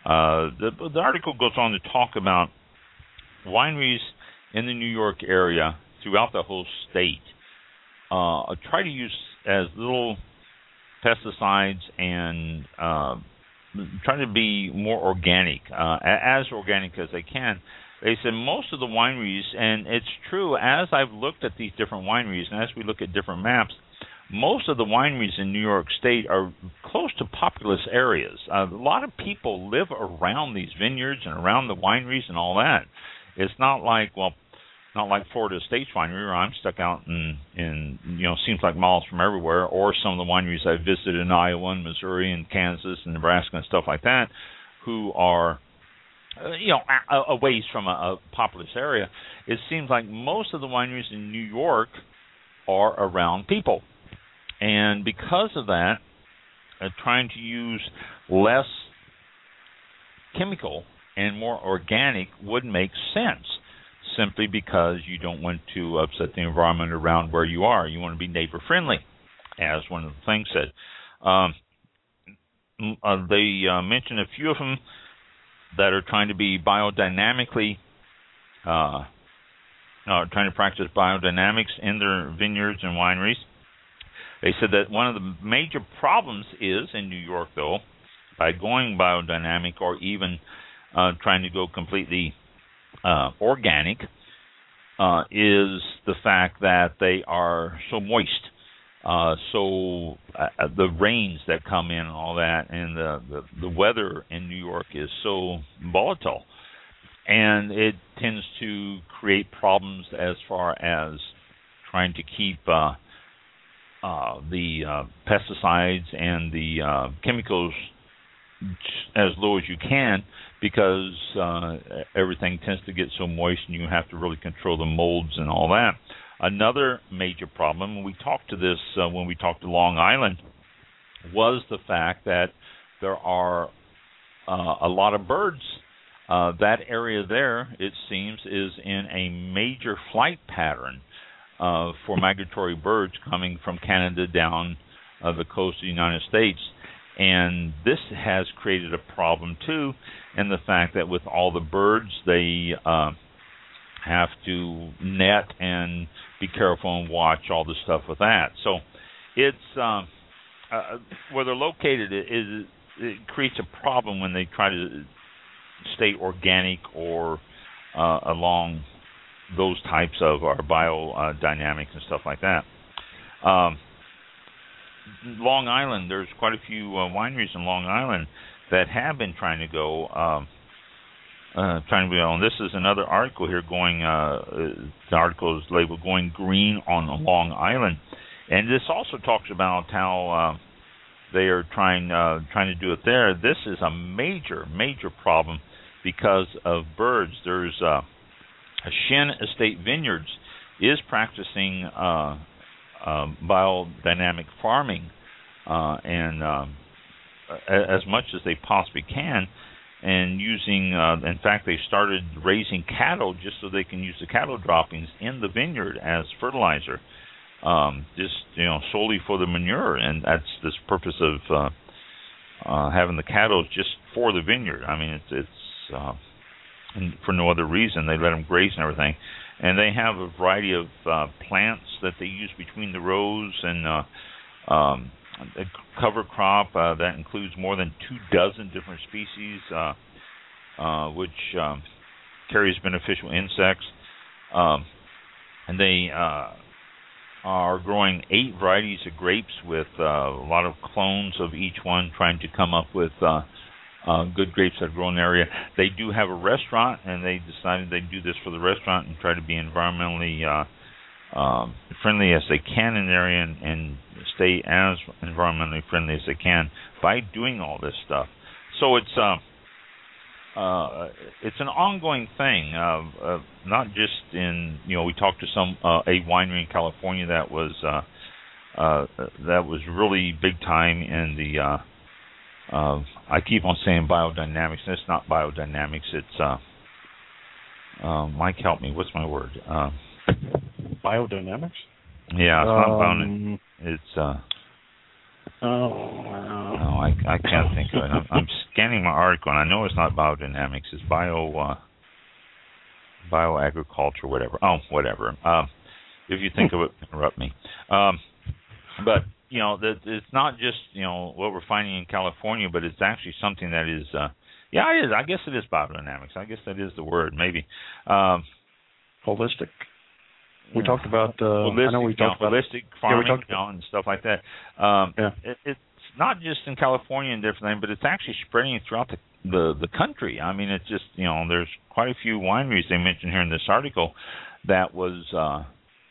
Uh, the, the article goes on to talk about wineries in the New York area throughout the whole state. Uh, try to use as little pesticides and uh, try to be more organic, uh, as organic as they can. They said most of the wineries, and it's true, as I've looked at these different wineries and as we look at different maps, most of the wineries in New York State are close to populous areas. Uh, a lot of people live around these vineyards and around the wineries and all that. It's not like, well, not like Florida State's winery where I'm stuck out in, in, you know, seems like miles from everywhere, or some of the wineries I've visited in Iowa and Missouri and Kansas and Nebraska and stuff like that, who are, uh, you know, a, a ways from a, a populous area. It seems like most of the wineries in New York are around people. And because of that, uh, trying to use less chemical and more organic would make sense, simply because you don't want to upset the environment around where you are. You want to be neighbor-friendly, as one of the things said. Um, uh, they uh, mentioned a few of them that are trying to be biodynamically, uh, uh, trying to practice biodynamics in their vineyards and wineries. They said that one of the major problems is in New York, though, by going biodynamic or even uh, trying to go completely uh, organic, uh, is the fact that they are so moist. Uh, so uh, the rains that come in and all that, and the, the, the weather in New York is so volatile. And it tends to create problems as far as trying to keep Uh, Uh, the uh, pesticides and the uh, chemicals as low as you can, because uh, everything tends to get so moist and you have to really control the molds and all that. Another major problem, and we talked to this uh, when we talked to Long Island, was the fact that there are uh, a lot of birds. Uh, that area there, it seems, is in a major flight pattern Uh, for migratory birds coming from Canada down uh, the coast of the United States. And this has created a problem, too, in the fact that with all the birds, they uh, have to net and be careful and watch all the stuff with that. So it's uh, uh, where they're located, it, it, it creates a problem when they try to stay organic or uh, along those types of our biodynamics and stuff like that. Um, Long Island, there's quite a few uh, wineries in Long Island that have been trying to go, um, uh, trying to be on. This is another article here going, uh, the article is labeled Going Green on Long Island. And this also talks about how uh, they are trying, uh, trying to do it there. This is a major, major problem because of birds. There's uh, Shin Estate Vineyards is practicing uh, uh, biodynamic farming uh, and um, as much as they possibly can, and using, uh, in fact, they started raising cattle just so they can use the cattle droppings in the vineyard as fertilizer, um, just, you know, solely for the manure, and that's this purpose of uh, uh, having the cattle just for the vineyard. I mean, it's, it's uh, and for no other reason. They let them graze and everything. And they have a variety of uh, plants that they use between the rows, and uh, um, a cover crop uh, that includes more than two dozen different species, uh, uh, which um, carries beneficial insects. Um, and they uh, are growing eight varieties of grapes with uh, a lot of clones of each one, trying to come up with uh, Uh, good grapes that grow in the area. They do have a restaurant, and they decided they'd do this for the restaurant and try to be environmentally uh, um, friendly as they can in the area, and, and stay as environmentally friendly as they can by doing all this stuff. So it's uh, uh, it's an ongoing thing, uh, uh, not just in, you know, we talked to some uh, a winery in California that was uh, uh, that was really big time in the uh, Uh, I keep on saying biodynamics, and it's not biodynamics. It's uh, uh, Mike, help me. What's my word? Uh, biodynamics? Yeah, it's not um, biodynamics. It's uh, oh, wow. no, I I can't think of it. I'm, I'm scanning my article, and I know it's not biodynamics. It's bio uh, bioagriculture, whatever. Oh, whatever. Um, if you think of it, interrupt me. Um, but you know, that it's not just you know what we're finding in California, but it's actually something that is. Uh, yeah, it is. I guess it is biodynamics. I guess that is the word. Maybe. Um, Holistic. We yeah. talked about. Uh, holistic, I know we talked you know, about holistic farming, yeah, we talked you know, and stuff like that. Um, yeah. it, it's not just in California and different things, but it's actually spreading throughout the, the the country. I mean, it's just you know, there's quite a few wineries they mentioned here in this article that was uh,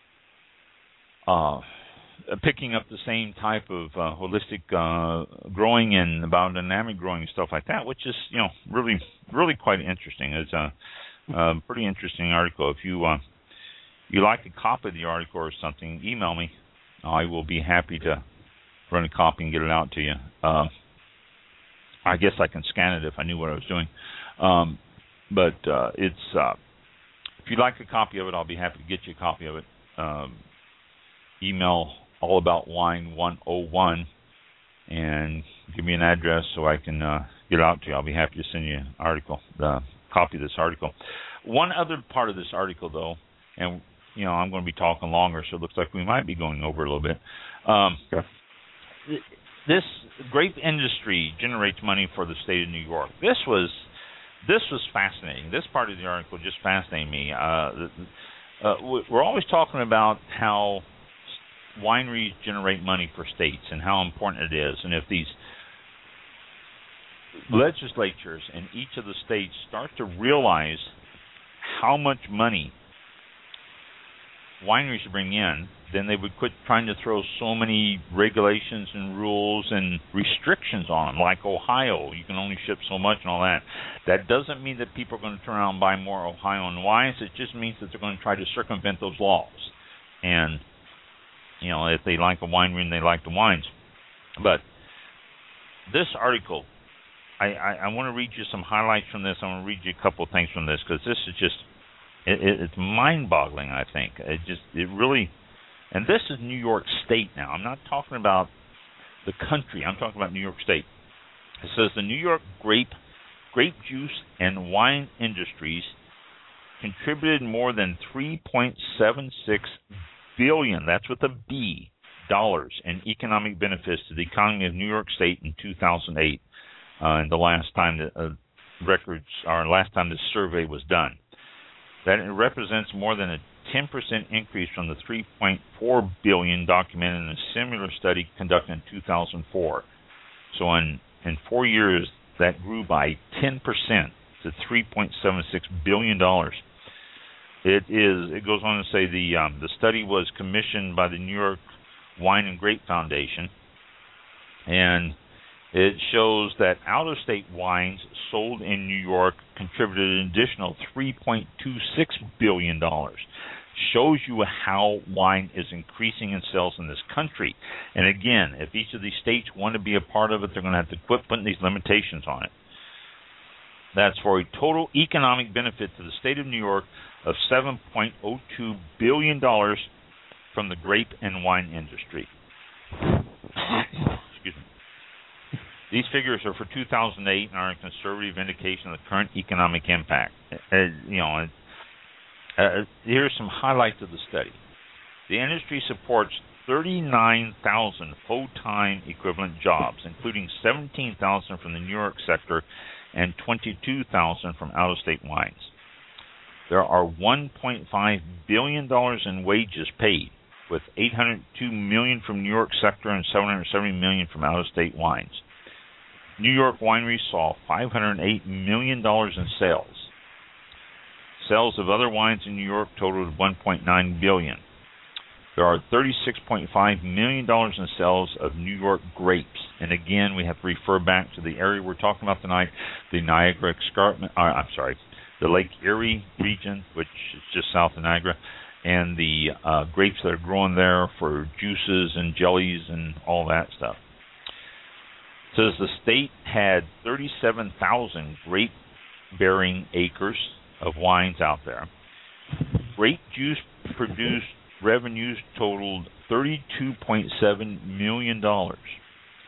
uh, picking up the same type of uh, holistic uh, growing and biodynamic growing and stuff like that, which is you know really really quite interesting. It's a, a pretty interesting article. If you uh, you like a copy of the article or something, email me. I will be happy to run a copy and get it out to you. Uh, I guess I can scan it if I knew what I was doing. Um, but uh, it's uh, if you'd like a copy of it, I'll be happy to get you a copy of it. Um, email allaboutwine one oh one and give me an address so I can uh, get it out to you. I'll be happy to send you an article, the copy of this article. One other part of this article, though, and you know I'm going to be talking longer, so it looks like we might be going over a little bit. Um, okay. This grape industry generates money for the state of New York. This was this was fascinating. This part of the article just fascinated me. Uh, uh, we're always talking about how wineries generate money for states and how important it is. And if these legislatures in each of the states start to realize how much money wineries bring in, then they would quit trying to throw so many regulations and rules and restrictions on them, like Ohio. You can only ship so much and all that. That doesn't mean that people are going to turn around and buy more Ohioan wines. It just means that they're going to try to circumvent those laws. And, you know, if they like a winery and they like the wines. But this article, I, I, I want to read you some highlights from this. I want to read you a couple of things from this because this is just, it, it, it's mind-boggling, I think. It just, it really... And this is New York State now. I'm not talking about the country. I'm talking about New York State. It says the New York grape, grape juice and wine industries contributed more than three point seven six billion dollars, that's with a B, dollars in economic benefits to the economy of New York State in two thousand eight. Uh, and the last time the uh, records, or last time this survey was done. That it represents more than a ten percent increase from the three point four billion dollars documented in a similar study conducted in two thousand four. So in, in four years, that grew by ten percent to three point seven six billion dollars. It is. It goes on to say the um, the study was commissioned by the New York Wine and Grape Foundation, and it shows that out-of-state wines sold in New York contributed an additional three point two six billion dollars. Shows you how wine is increasing in sales in this country. And again, if each of these states want to be a part of it, they're going to have to quit putting these limitations on it. That's for a total economic benefit to the state of New York of seven point oh two billion dollars from the grape and wine industry. Excuse me. These figures are for two thousand eight and are a conservative indication of the current economic impact. Uh, you know, uh, here's some highlights of the study. The industry supports thirty-nine thousand full-time equivalent jobs, including seventeen thousand from the New York sector and twenty-two thousand from out-of-state wines. There are one point five billion dollars in wages paid, with eight hundred two million dollars from New York sector and seven hundred seventy million dollars from out-of-state wines. New York wineries saw five hundred eight million dollars in sales. Sales of other wines in New York totaled one point nine billion dollars. There are thirty-six point five million dollars in sales of New York grapes. And again, we have to refer back to the area we're talking about tonight, the Niagara Escarpment, uh, I'm sorry, the Lake Erie region, which is just south of Niagara, and the uh, grapes that are growing there for juices and jellies and all that stuff. It says the state had thirty-seven thousand grape-bearing acres of wines out there. Grape juice produced revenues totaled thirty-two point seven million dollars.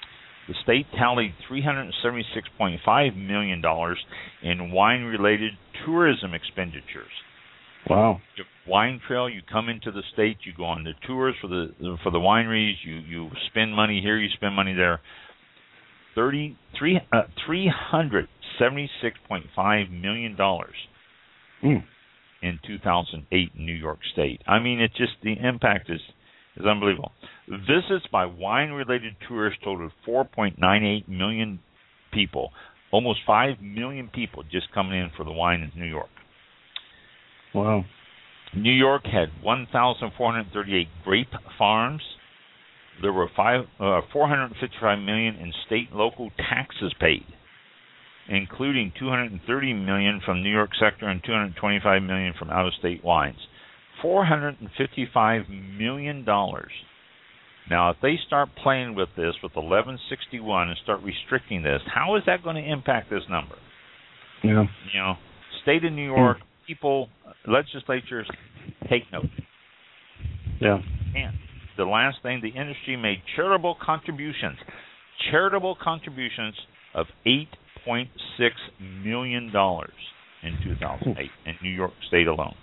The state tallied three hundred seventy-six point five million dollars in wine-related tourism expenditures. Wow. Your wine trail, you come into the state, you go on the tours for the for the wineries, you, you spend money here, you spend money there. Thirty three uh, three hundred seventy six point five million dollars mm. in two thousand eight in New York State. I mean, it's just the impact is is unbelievable. Visits by wine related tourists totaled four point nine eight million people, almost five million people just coming in for the wine in New York. Wow. New York had one thousand four hundred thirty-eight grape farms. There were five, uh, four hundred fifty-five million dollars in state and local taxes paid, including two hundred thirty million dollars from New York sector and two hundred twenty-five million dollars from out-of-state wines. four hundred fifty-five million dollars. Now, if they start playing with this with eleven sixty-one and start restricting this, how is that going to impact this number? Yeah. You know, state of New York, mm. people, legislatures, take note. Yeah. And the last thing, the industry made charitable contributions, charitable contributions of eight point six million dollars in two thousand eight in New York State alone.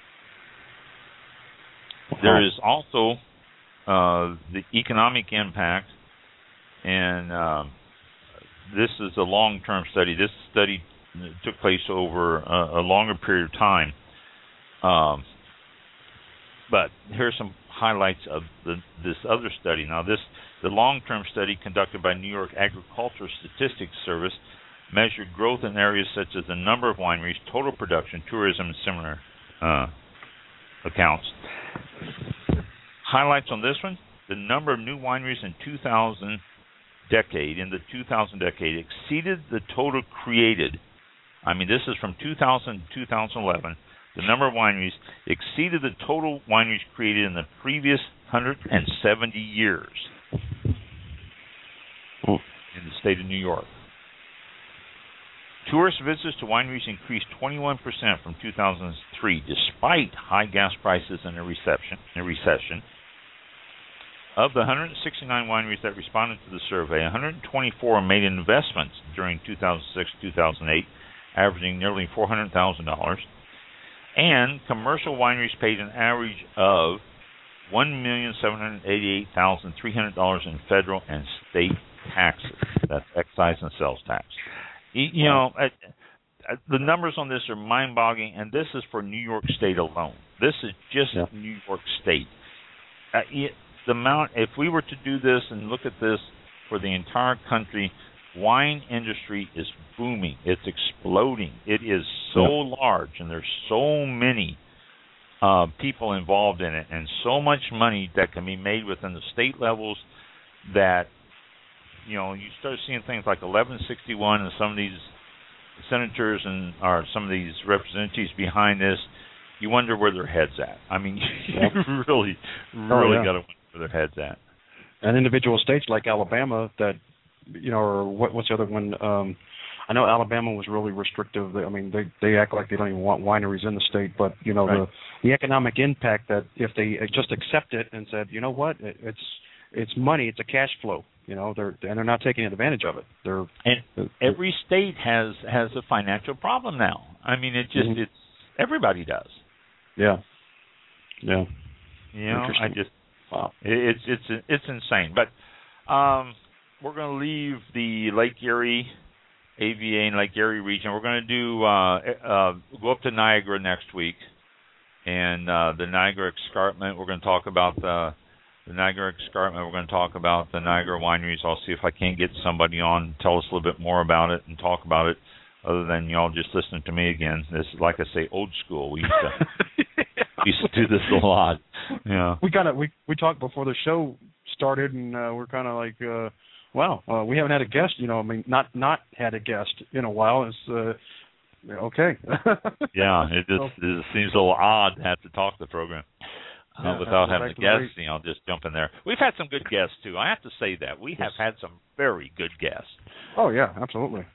Wow. There is also uh, the economic impact, and uh, this is a long-term study. This study took place over a, a longer period of time. Um, but here's some highlights of the, this other study. Now, this the long-term study conducted by New York Agricultural Statistics Service measured growth in areas such as the number of wineries, total production, tourism, and similar uh, accounts. Highlights on this one: the number of new wineries in two thousand decade in the two thousand decade exceeded the total created. I mean, this is from two thousand to two thousand eleven. The number of wineries exceeded the total wineries created in the previous one hundred seventy years in the state of New York. Tourist visits to wineries increased twenty-one percent from two thousand three, despite high gas prices and a recession. A recession. Of the one hundred sixty-nine wineries that responded to the survey, one hundred twenty-four made investments during two thousand six to two thousand eight, averaging nearly four hundred thousand dollars. And commercial wineries paid an average of one million seven hundred eighty-eight thousand three hundred dollars in federal and state taxes. That's excise and sales tax. You know, uh, uh, the numbers on this are mind-boggling, and this is for New York State alone. This is just yeah. New York State. Uh, it, the amount, if we were to do this and look at this for the entire country, wine industry is booming. It's exploding. It is so yeah. large, and there's so many uh, people involved in it, and so much money that can be made within the state levels that, you know, you start seeing things like eleven sixty-one and some of these senators and or some of these representatives behind this. You wonder where their head's at. I mean, yeah. you really, really oh, yeah. got to wonder where their head's at. And individual states like Alabama that, you know, or what, what's the other one? Um, I know Alabama was really restrictive. I mean, they they act like they don't even want wineries in the state, but you know, right. the the economic impact that if they just accept it and said, you know what, it, it's it's money, it's a cash flow. You know, they're and they're not taking advantage of it. They're and they're, every state has has a financial problem now. I mean, it just mm-hmm. it's everybody does. Yeah, yeah. You know, I just wow. It's it's it's insane. But um, we're going to leave the Lake Erie A V A and Lake Erie region. We're going to do uh, uh, go up to Niagara next week, and uh, the Niagara Escarpment. We're going to talk about the. The Niagara Escarpment, we're going to talk about the Niagara wineries. I'll see if I can't get somebody on, tell us a little bit more about it and talk about it, other than y'all just listening to me again. This is, like I say, old school. We used to, we used to do this a lot. Yeah. We kind of we we talked before the show started, and uh, we're kind of like, uh, wow, uh, we haven't had a guest. You know, I mean, not not had a guest in a while. It's uh, okay. Yeah, it just it seems a little odd to have to talk the program. Uh, yeah, without having a guest, you know, just jump in there. We've had some good guests, too. I have to say that. We have had some very good guests. Oh, yeah, absolutely.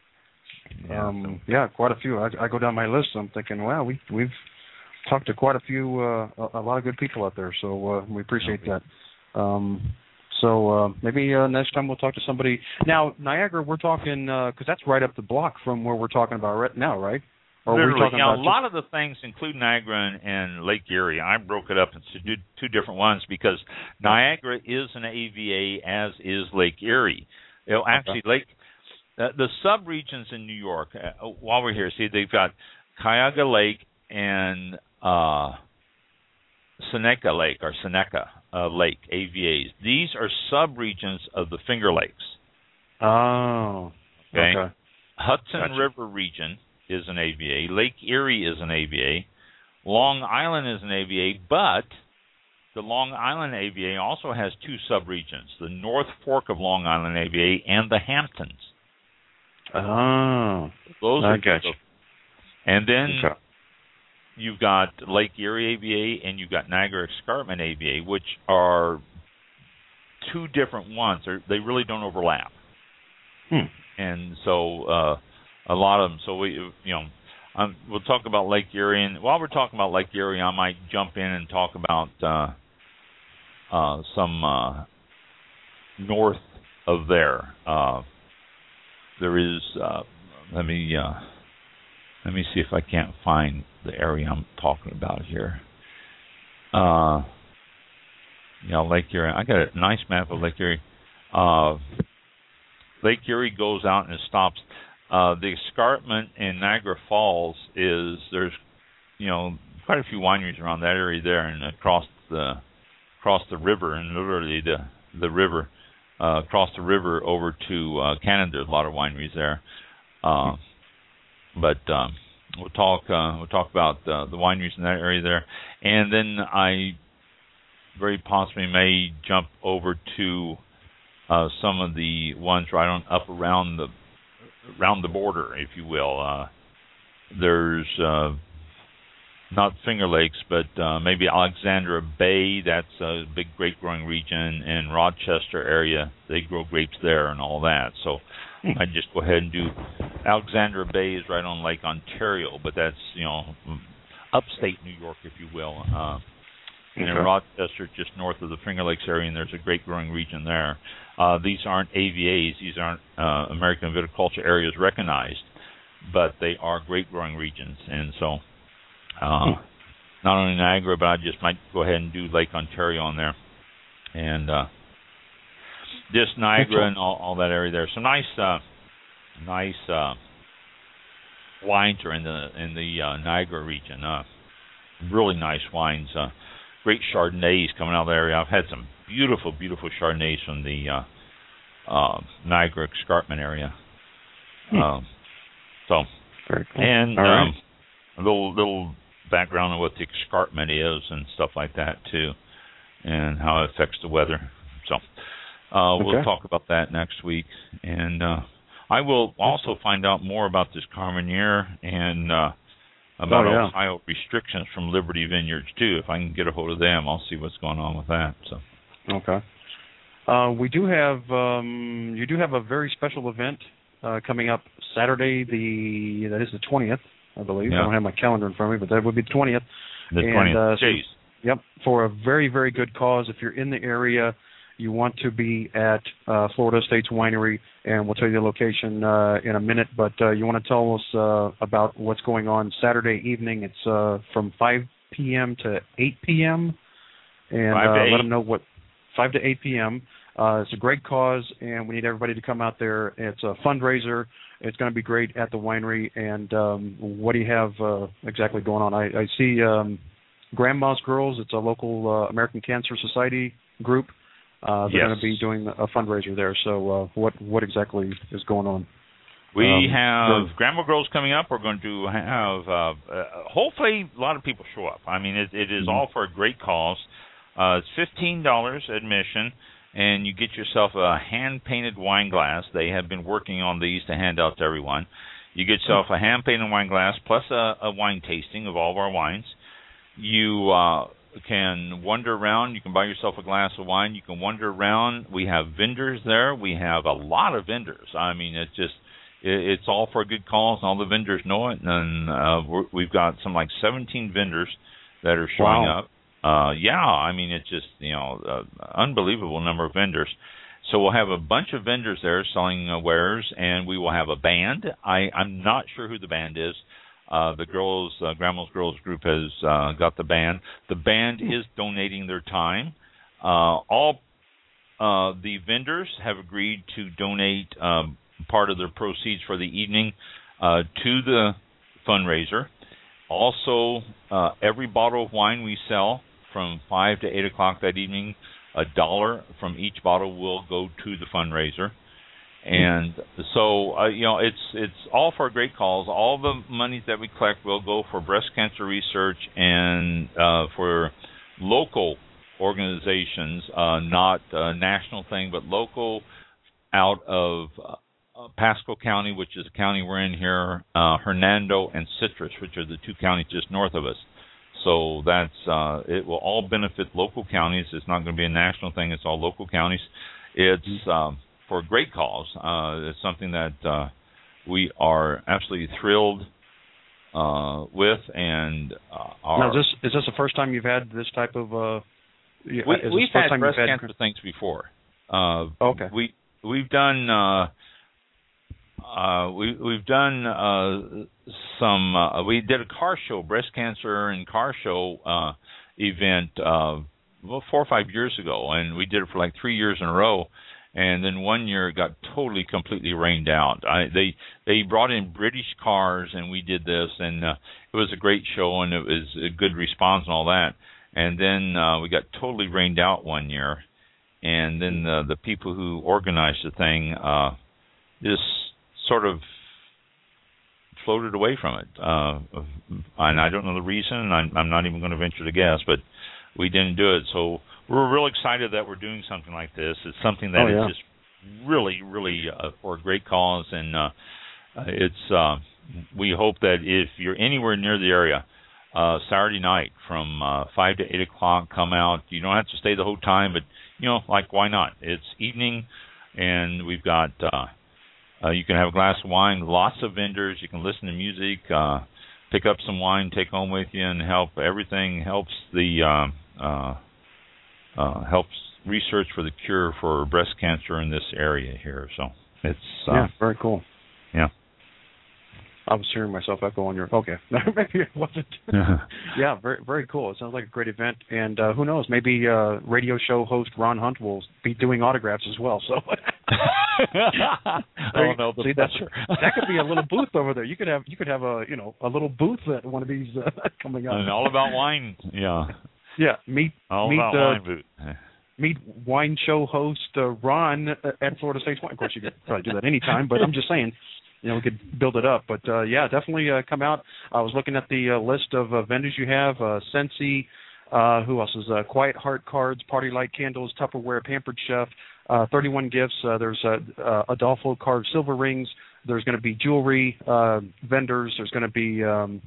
Yeah, um, so. yeah quite a few. I, I go down my list, I'm thinking, wow, we, we've talked to quite a few, uh, a, a lot of good people out there, so uh, we appreciate okay. that. Um, So uh, maybe uh, next time we'll talk to somebody. Now, Niagara, we're talking, because uh, that's right up the block from where we're talking about right now, right? Or Literally, are we talking you know, about a lot of the things include Niagara and, and Lake Erie. I broke it up into two different ones because Niagara is an A V A, as is Lake Erie. You know, actually, okay. Lake uh, the sub-regions in New York, uh, while we're here, see, they've got Cuyahoga Lake and uh, Seneca Lake, or Seneca uh, Lake, A V As. These are sub-regions of the Finger Lakes. Oh, okay. okay. Hudson Gotcha. River region is an A V A. Lake Erie is an A V A. Long Island is an A V A, but the Long Island A V A also has two sub-regions, the North Fork of Long Island A V A and the Hamptons. Oh, Those I are got you. And then okay. you've got Lake Erie A V A and you've got Niagara Escarpment A V A, which are two different ones. They're, they really don't overlap. Hmm. And so uh, a lot of them. So we, you know, um, we'll talk about Lake Erie, and while we're talking about Lake Erie, I might jump in and talk about uh, uh, some uh, north of there. Uh, there is. Uh, let me uh, let me see if I can't find the area I'm talking about here. Uh, yeah, Lake Erie. I got a nice map of Lake Erie. Uh, Lake Erie goes out and stops. Uh, the escarpment in Niagara Falls is, there's, you know, quite a few wineries around that area there, and across the across the river, and literally the the river, uh, across the river over to uh, Canada. There's a lot of wineries there. Uh, but um, we'll talk uh, we'll talk about uh, the wineries in that area there, and then I very possibly may jump over to uh, some of the ones right on up around the around the border, if you will. Uh, there's uh, not Finger Lakes, but uh, maybe Alexandra Bay. That's a big grape growing region, and Rochester area. They grow grapes there and all that. So I just go ahead and do. Alexandra Bay is right on Lake Ontario, but that's, you know, upstate New York, if you will. Uh, and in Rochester, just north of the Finger Lakes area, and there's a grape growing region there. Uh, these aren't A V As. These aren't uh, American viticulture areas recognized, but they are grape growing regions. And so uh, hmm. not only Niagara, but I just might go ahead and do Lake Ontario on there. And uh, just Niagara and all, all that area there. Some nice uh, nice uh, wines are in the, in the uh, Niagara region. Uh, really nice wines. Uh, great Chardonnays coming out of the area. I've had some beautiful, beautiful Chardonnays from the uh, uh, Niagara Escarpment area. Hmm. Um, so, Very cool. and All right. um, a little little background on what the escarpment is and stuff like that too, and how it affects the weather. So, uh, okay. we'll talk about that next week, and uh, I will also find out more about this Carmenere and uh, about oh, yeah. Ohio restrictions from Liberty Vineyards too. If I can get a hold of them, I'll see what's going on with that. So. Okay. Uh, we do have um, you do have a very special event uh, coming up Saturday. The that is the twentieth, I believe. Yeah. I don't have my calendar in front of me, but that would be the twentieth. The and, twentieth. Uh, so, Jeez. Yep, for a very very good cause. If you're in the area, you want to be at uh, Florida Estates Winery, and we'll tell you the location uh, in a minute. But uh, you want to tell us uh, about what's going on Saturday evening. It's uh, from five p.m. to eight p.m. and uh, let them know what. five to eight p.m. Uh, it's a great cause, and we need everybody to come out there. It's a fundraiser. It's going to be great at the winery. And um, what do you have uh, exactly going on? I, I see um, Grandma's Girls. It's a local uh, American Cancer Society group. Uh, they're yes. going to be doing a fundraiser there. So uh, what what exactly is going on? We um, have Grandma Girls coming up. We're going to have, uh, uh, hopefully, a lot of people show up. I mean, it, it is mm-hmm. all for a great cause. Uh, it's fifteen dollars admission, and you get yourself a hand-painted wine glass. They have been working on these to hand out to everyone. You get yourself a hand-painted wine glass plus a, a wine tasting of all of our wines. You uh, can wander around. You can buy yourself a glass of wine. You can wander around. We have vendors there. We have a lot of vendors. I mean, it's just it, it's all for a good cause, and all the vendors know it. And uh, we're, we've got some like seventeen vendors that are showing wow. up. uh, yeah, I mean, it's just, you know, uh, unbelievable number of vendors. So we'll have a bunch of vendors there selling uh, wares, and we will have a band. I, I'm not sure who the band is. Uh, the girls, uh, Grandma's Girls Group has uh, got the band. The band is donating their time. Uh, all uh, the vendors have agreed to donate um, part of their proceeds for the evening uh, to the fundraiser. Also, uh, every bottle of wine we sell from five to eight o'clock that evening, a dollar from each bottle will go to the fundraiser. And so, uh, you know, it's it's all for great cause. All the monies that we collect will go for breast cancer research and uh, for local organizations, uh, not a national thing, but local out of uh, Pasco County, which is the county we're in here, uh, Hernando, and Citrus, which are the two counties just north of us. So that's uh, it will all benefit local counties. It's not going to be a national thing. It's all local counties. It's um, for a great cause. Uh, it's something that uh, we are absolutely thrilled uh, with. And uh, our, now, is this is this the first time you've had this type of? Uh, we, we've had breast had... cancer things before. Uh, okay. We we've done. Uh, Uh, we, we've done uh, some. Uh, we did a car show, breast cancer and car show uh, event, uh, well, four or five years ago, and we did it for like three years in a row. And then one year it got totally, completely rained out. I, they they brought in British cars, and we did this, and uh, it was a great show, and it was a good response and all that. And then uh, we got totally rained out one year, and then uh, the people who organized the thing uh, just sort of floated away from it. Uh, and I don't know the reason, and I'm, I'm not even going to venture to guess, but we didn't do it. So we're real excited that we're doing something like this. It's something that oh, yeah. is just really, really uh, for a great cause, and uh, it's. Uh, we hope that if you're anywhere near the area, uh, Saturday night from uh, five to eight o'clock, come out. You don't have to stay the whole time, but, you know, like, why not? It's evening, and we've got... Uh, Uh, you can have a glass of wine, lots of vendors. You can listen to music, uh, pick up some wine, take home with you, and help. Everything helps the uh, uh, uh, helps research for the cure for breast cancer in this area here. So it's uh, yeah, very cool. Yeah, I was hearing myself echo on your. Okay, maybe it wasn't. Yeah, very very cool. It sounds like a great event, and uh, who knows? Maybe uh, radio show host Ron Hunt will be doing autographs as well. So. I don't know, but see, that's that could be a little booth over there. You could have you could have a you know a little booth at one of these uh, coming up. And all about wine, yeah, yeah. Meet all meet about uh, wine booth. Meet wine show host uh, Ron at Florida State's Wine. Of course, you could probably do that anytime, but I'm just saying, you know, we could build it up. But uh, yeah, definitely uh, come out. I was looking at the uh, list of uh, vendors you have. Uh, Sensi, uh, who else is uh, Quiet Heart Cards, Party Light Candles, Tupperware, Pampered Chef. Uh, thirty-one gifts. Uh, there's uh, uh, Adolfo carved silver rings. There's going to be jewelry uh, vendors. There's going to be um,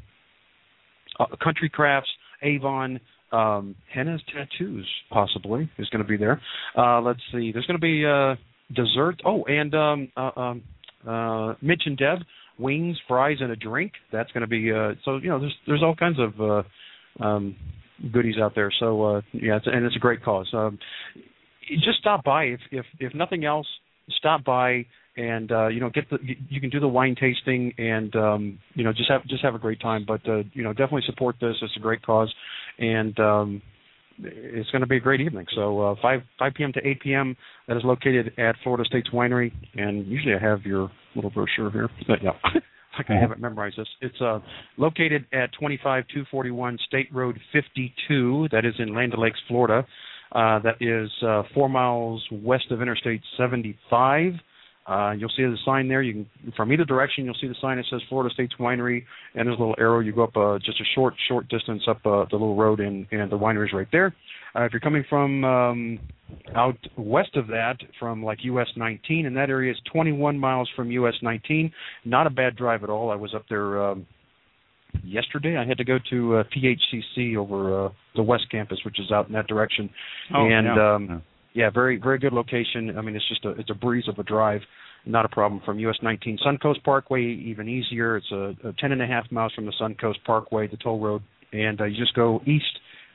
uh, Country Crafts, Avon, um, Henna's Tattoos possibly is going to be there. Uh, let's see. There's going to be uh, dessert. Oh, and um, uh, um, uh, Mitch and Deb, wings, fries, and a drink. That's going to be uh, so. You know, there's there's all kinds of uh, um, goodies out there. So uh, yeah, it's, and it's a great cause. Um, Just stop by if, if if nothing else. Stop by and uh, you know get the you can do the wine tasting and um, you know just have just have a great time. But uh, you know definitely support this. It's a great cause, and um, it's going to be a great evening. So uh, five five p.m. to eight p.m. That is located at Florida State's Winery, and usually I have your little brochure here. But, yeah, like I haven't memorized this. It's uh, located at twenty-five two forty-one State Road fifty-two. That is in Land O'Lakes, Florida. Uh, that is uh, four miles west of Interstate seventy-five. Uh, you'll see the sign there. You can, from either direction, you'll see the sign that says Florida State's Winery, and there's a little arrow. You go up uh, just a short, short distance up uh, the little road, and, and the winery's right there. Uh, if you're coming from um, out west of that, from like U S nineteen, and that area is twenty-one miles from U S nineteen. Not a bad drive at all. I was up there um, yesterday. I had to go to uh, P H C C over uh, the West Campus, which is out in that direction. Oh, and yeah. Um, yeah, very very good location. I mean, it's just a it's a breeze of a drive. Not a problem from U S nineteen. Suncoast Parkway, even easier. It's a, a ten and a half miles from the Suncoast Parkway, the toll road, and uh, you just go east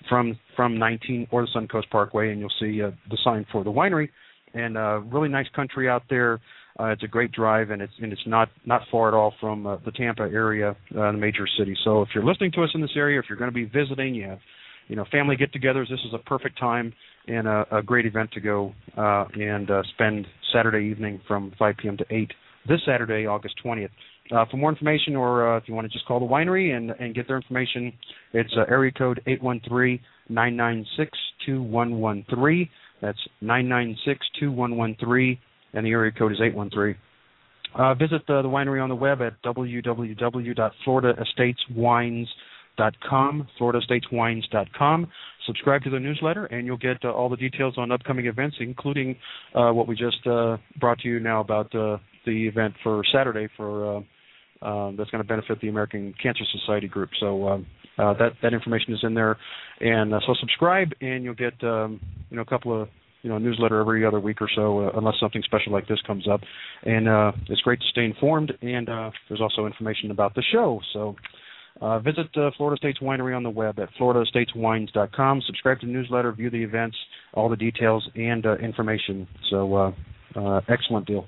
from from nineteen or the Suncoast Parkway, and you'll see uh, the sign for the winery. And uh, really nice country out there. Uh, it's a great drive, and it's and it's not, not far at all from uh, the Tampa area, uh, the major city. So if you're listening to us in this area, if you're going to be visiting, you have you know family get-togethers, this is a perfect time and a, a great event to go uh, and uh, spend Saturday evening from five p.m. to eight this Saturday, August twentieth. Uh, for more information, or uh, if you want to just call the winery and, and get their information, it's uh, area code eight one three, nine nine six, two one one three. That's nine nine six, two one one three, and the area code is eight one three. Uh, visit uh, the winery on the web at w w w dot florida estates wines dot com, florida estates wines dot com. Subscribe to the newsletter, and you'll get uh, all the details on upcoming events, including uh, what we just uh, brought to you now about uh, the event for Saturday for uh, uh, that's going to benefit the American Cancer Society group. So uh, uh, that that information is in there, and uh, so subscribe, and you'll get um, you know a couple of you know newsletter every other week or so, uh, unless something special like this comes up. And uh, it's great to stay informed, and uh, there's also information about the show. So. Uh, visit uh, Florida Estates Winery on the web at florida estates wines dot com. Subscribe to the newsletter, view the events, all the details, and uh, information. So, uh, uh, excellent deal.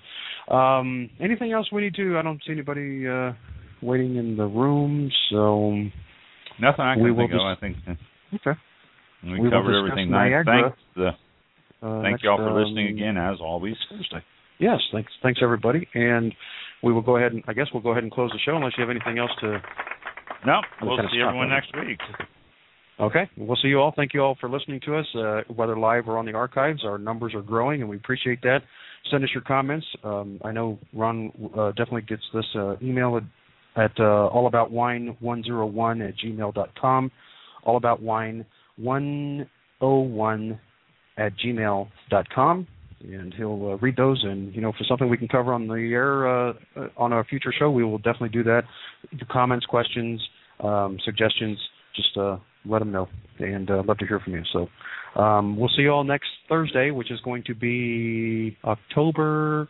Um, anything else we need to? I don't see anybody uh, waiting in the room, so... Nothing I can we think will of, I think. Okay. We, we covered everything nice. Thanks, uh, uh, thank next, you all for um, listening again, as always. Thursday. Yes, thanks, thanks everybody. And we will go ahead and, I guess we'll go ahead and close the show unless you have anything else to... No, we'll see everyone next week. Okay, we'll see you all. Thank you all for listening to us, uh, whether live or on the archives. Our numbers are growing, and we appreciate that. Send us your comments. Um, I know Ron uh, definitely gets this uh, email at, at uh, allaboutwine one oh one at gmail dot com, allaboutwine one oh one at gmail dot com. And he'll uh, read those, and you know, for something we can cover on the air uh, on a future show, we will definitely do that. Comments, questions, um, suggestions, just uh, let them know, and uh, love to hear from you. So um, we'll see you all next Thursday, which is going to be October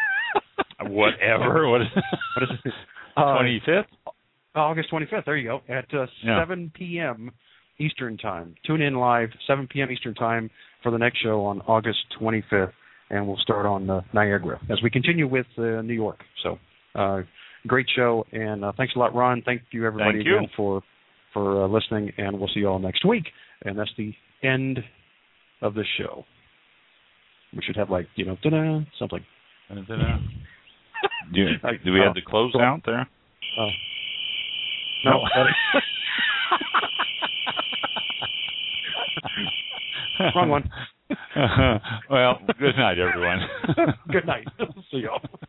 whatever. What is, what is it? twenty-fifth? Uh, August twenty-fifth. There you go. At uh, yeah. seven p.m. Eastern Time. Tune in live, seven p.m. Eastern Time for the next show on August twenty-fifth. And we'll start on uh, Niagara as we continue with uh, New York. So, uh, great show, and uh, thanks a lot, Ron. Thank you, everybody, Thank you. again for for uh, listening, and we'll see you all next week. And that's the end of the show. We should have, like, you know, ta-da, something. Ta-da. do, do we have the close so, out there? Uh, no. Wrong one. Well, good night, everyone. Good night. See y'all.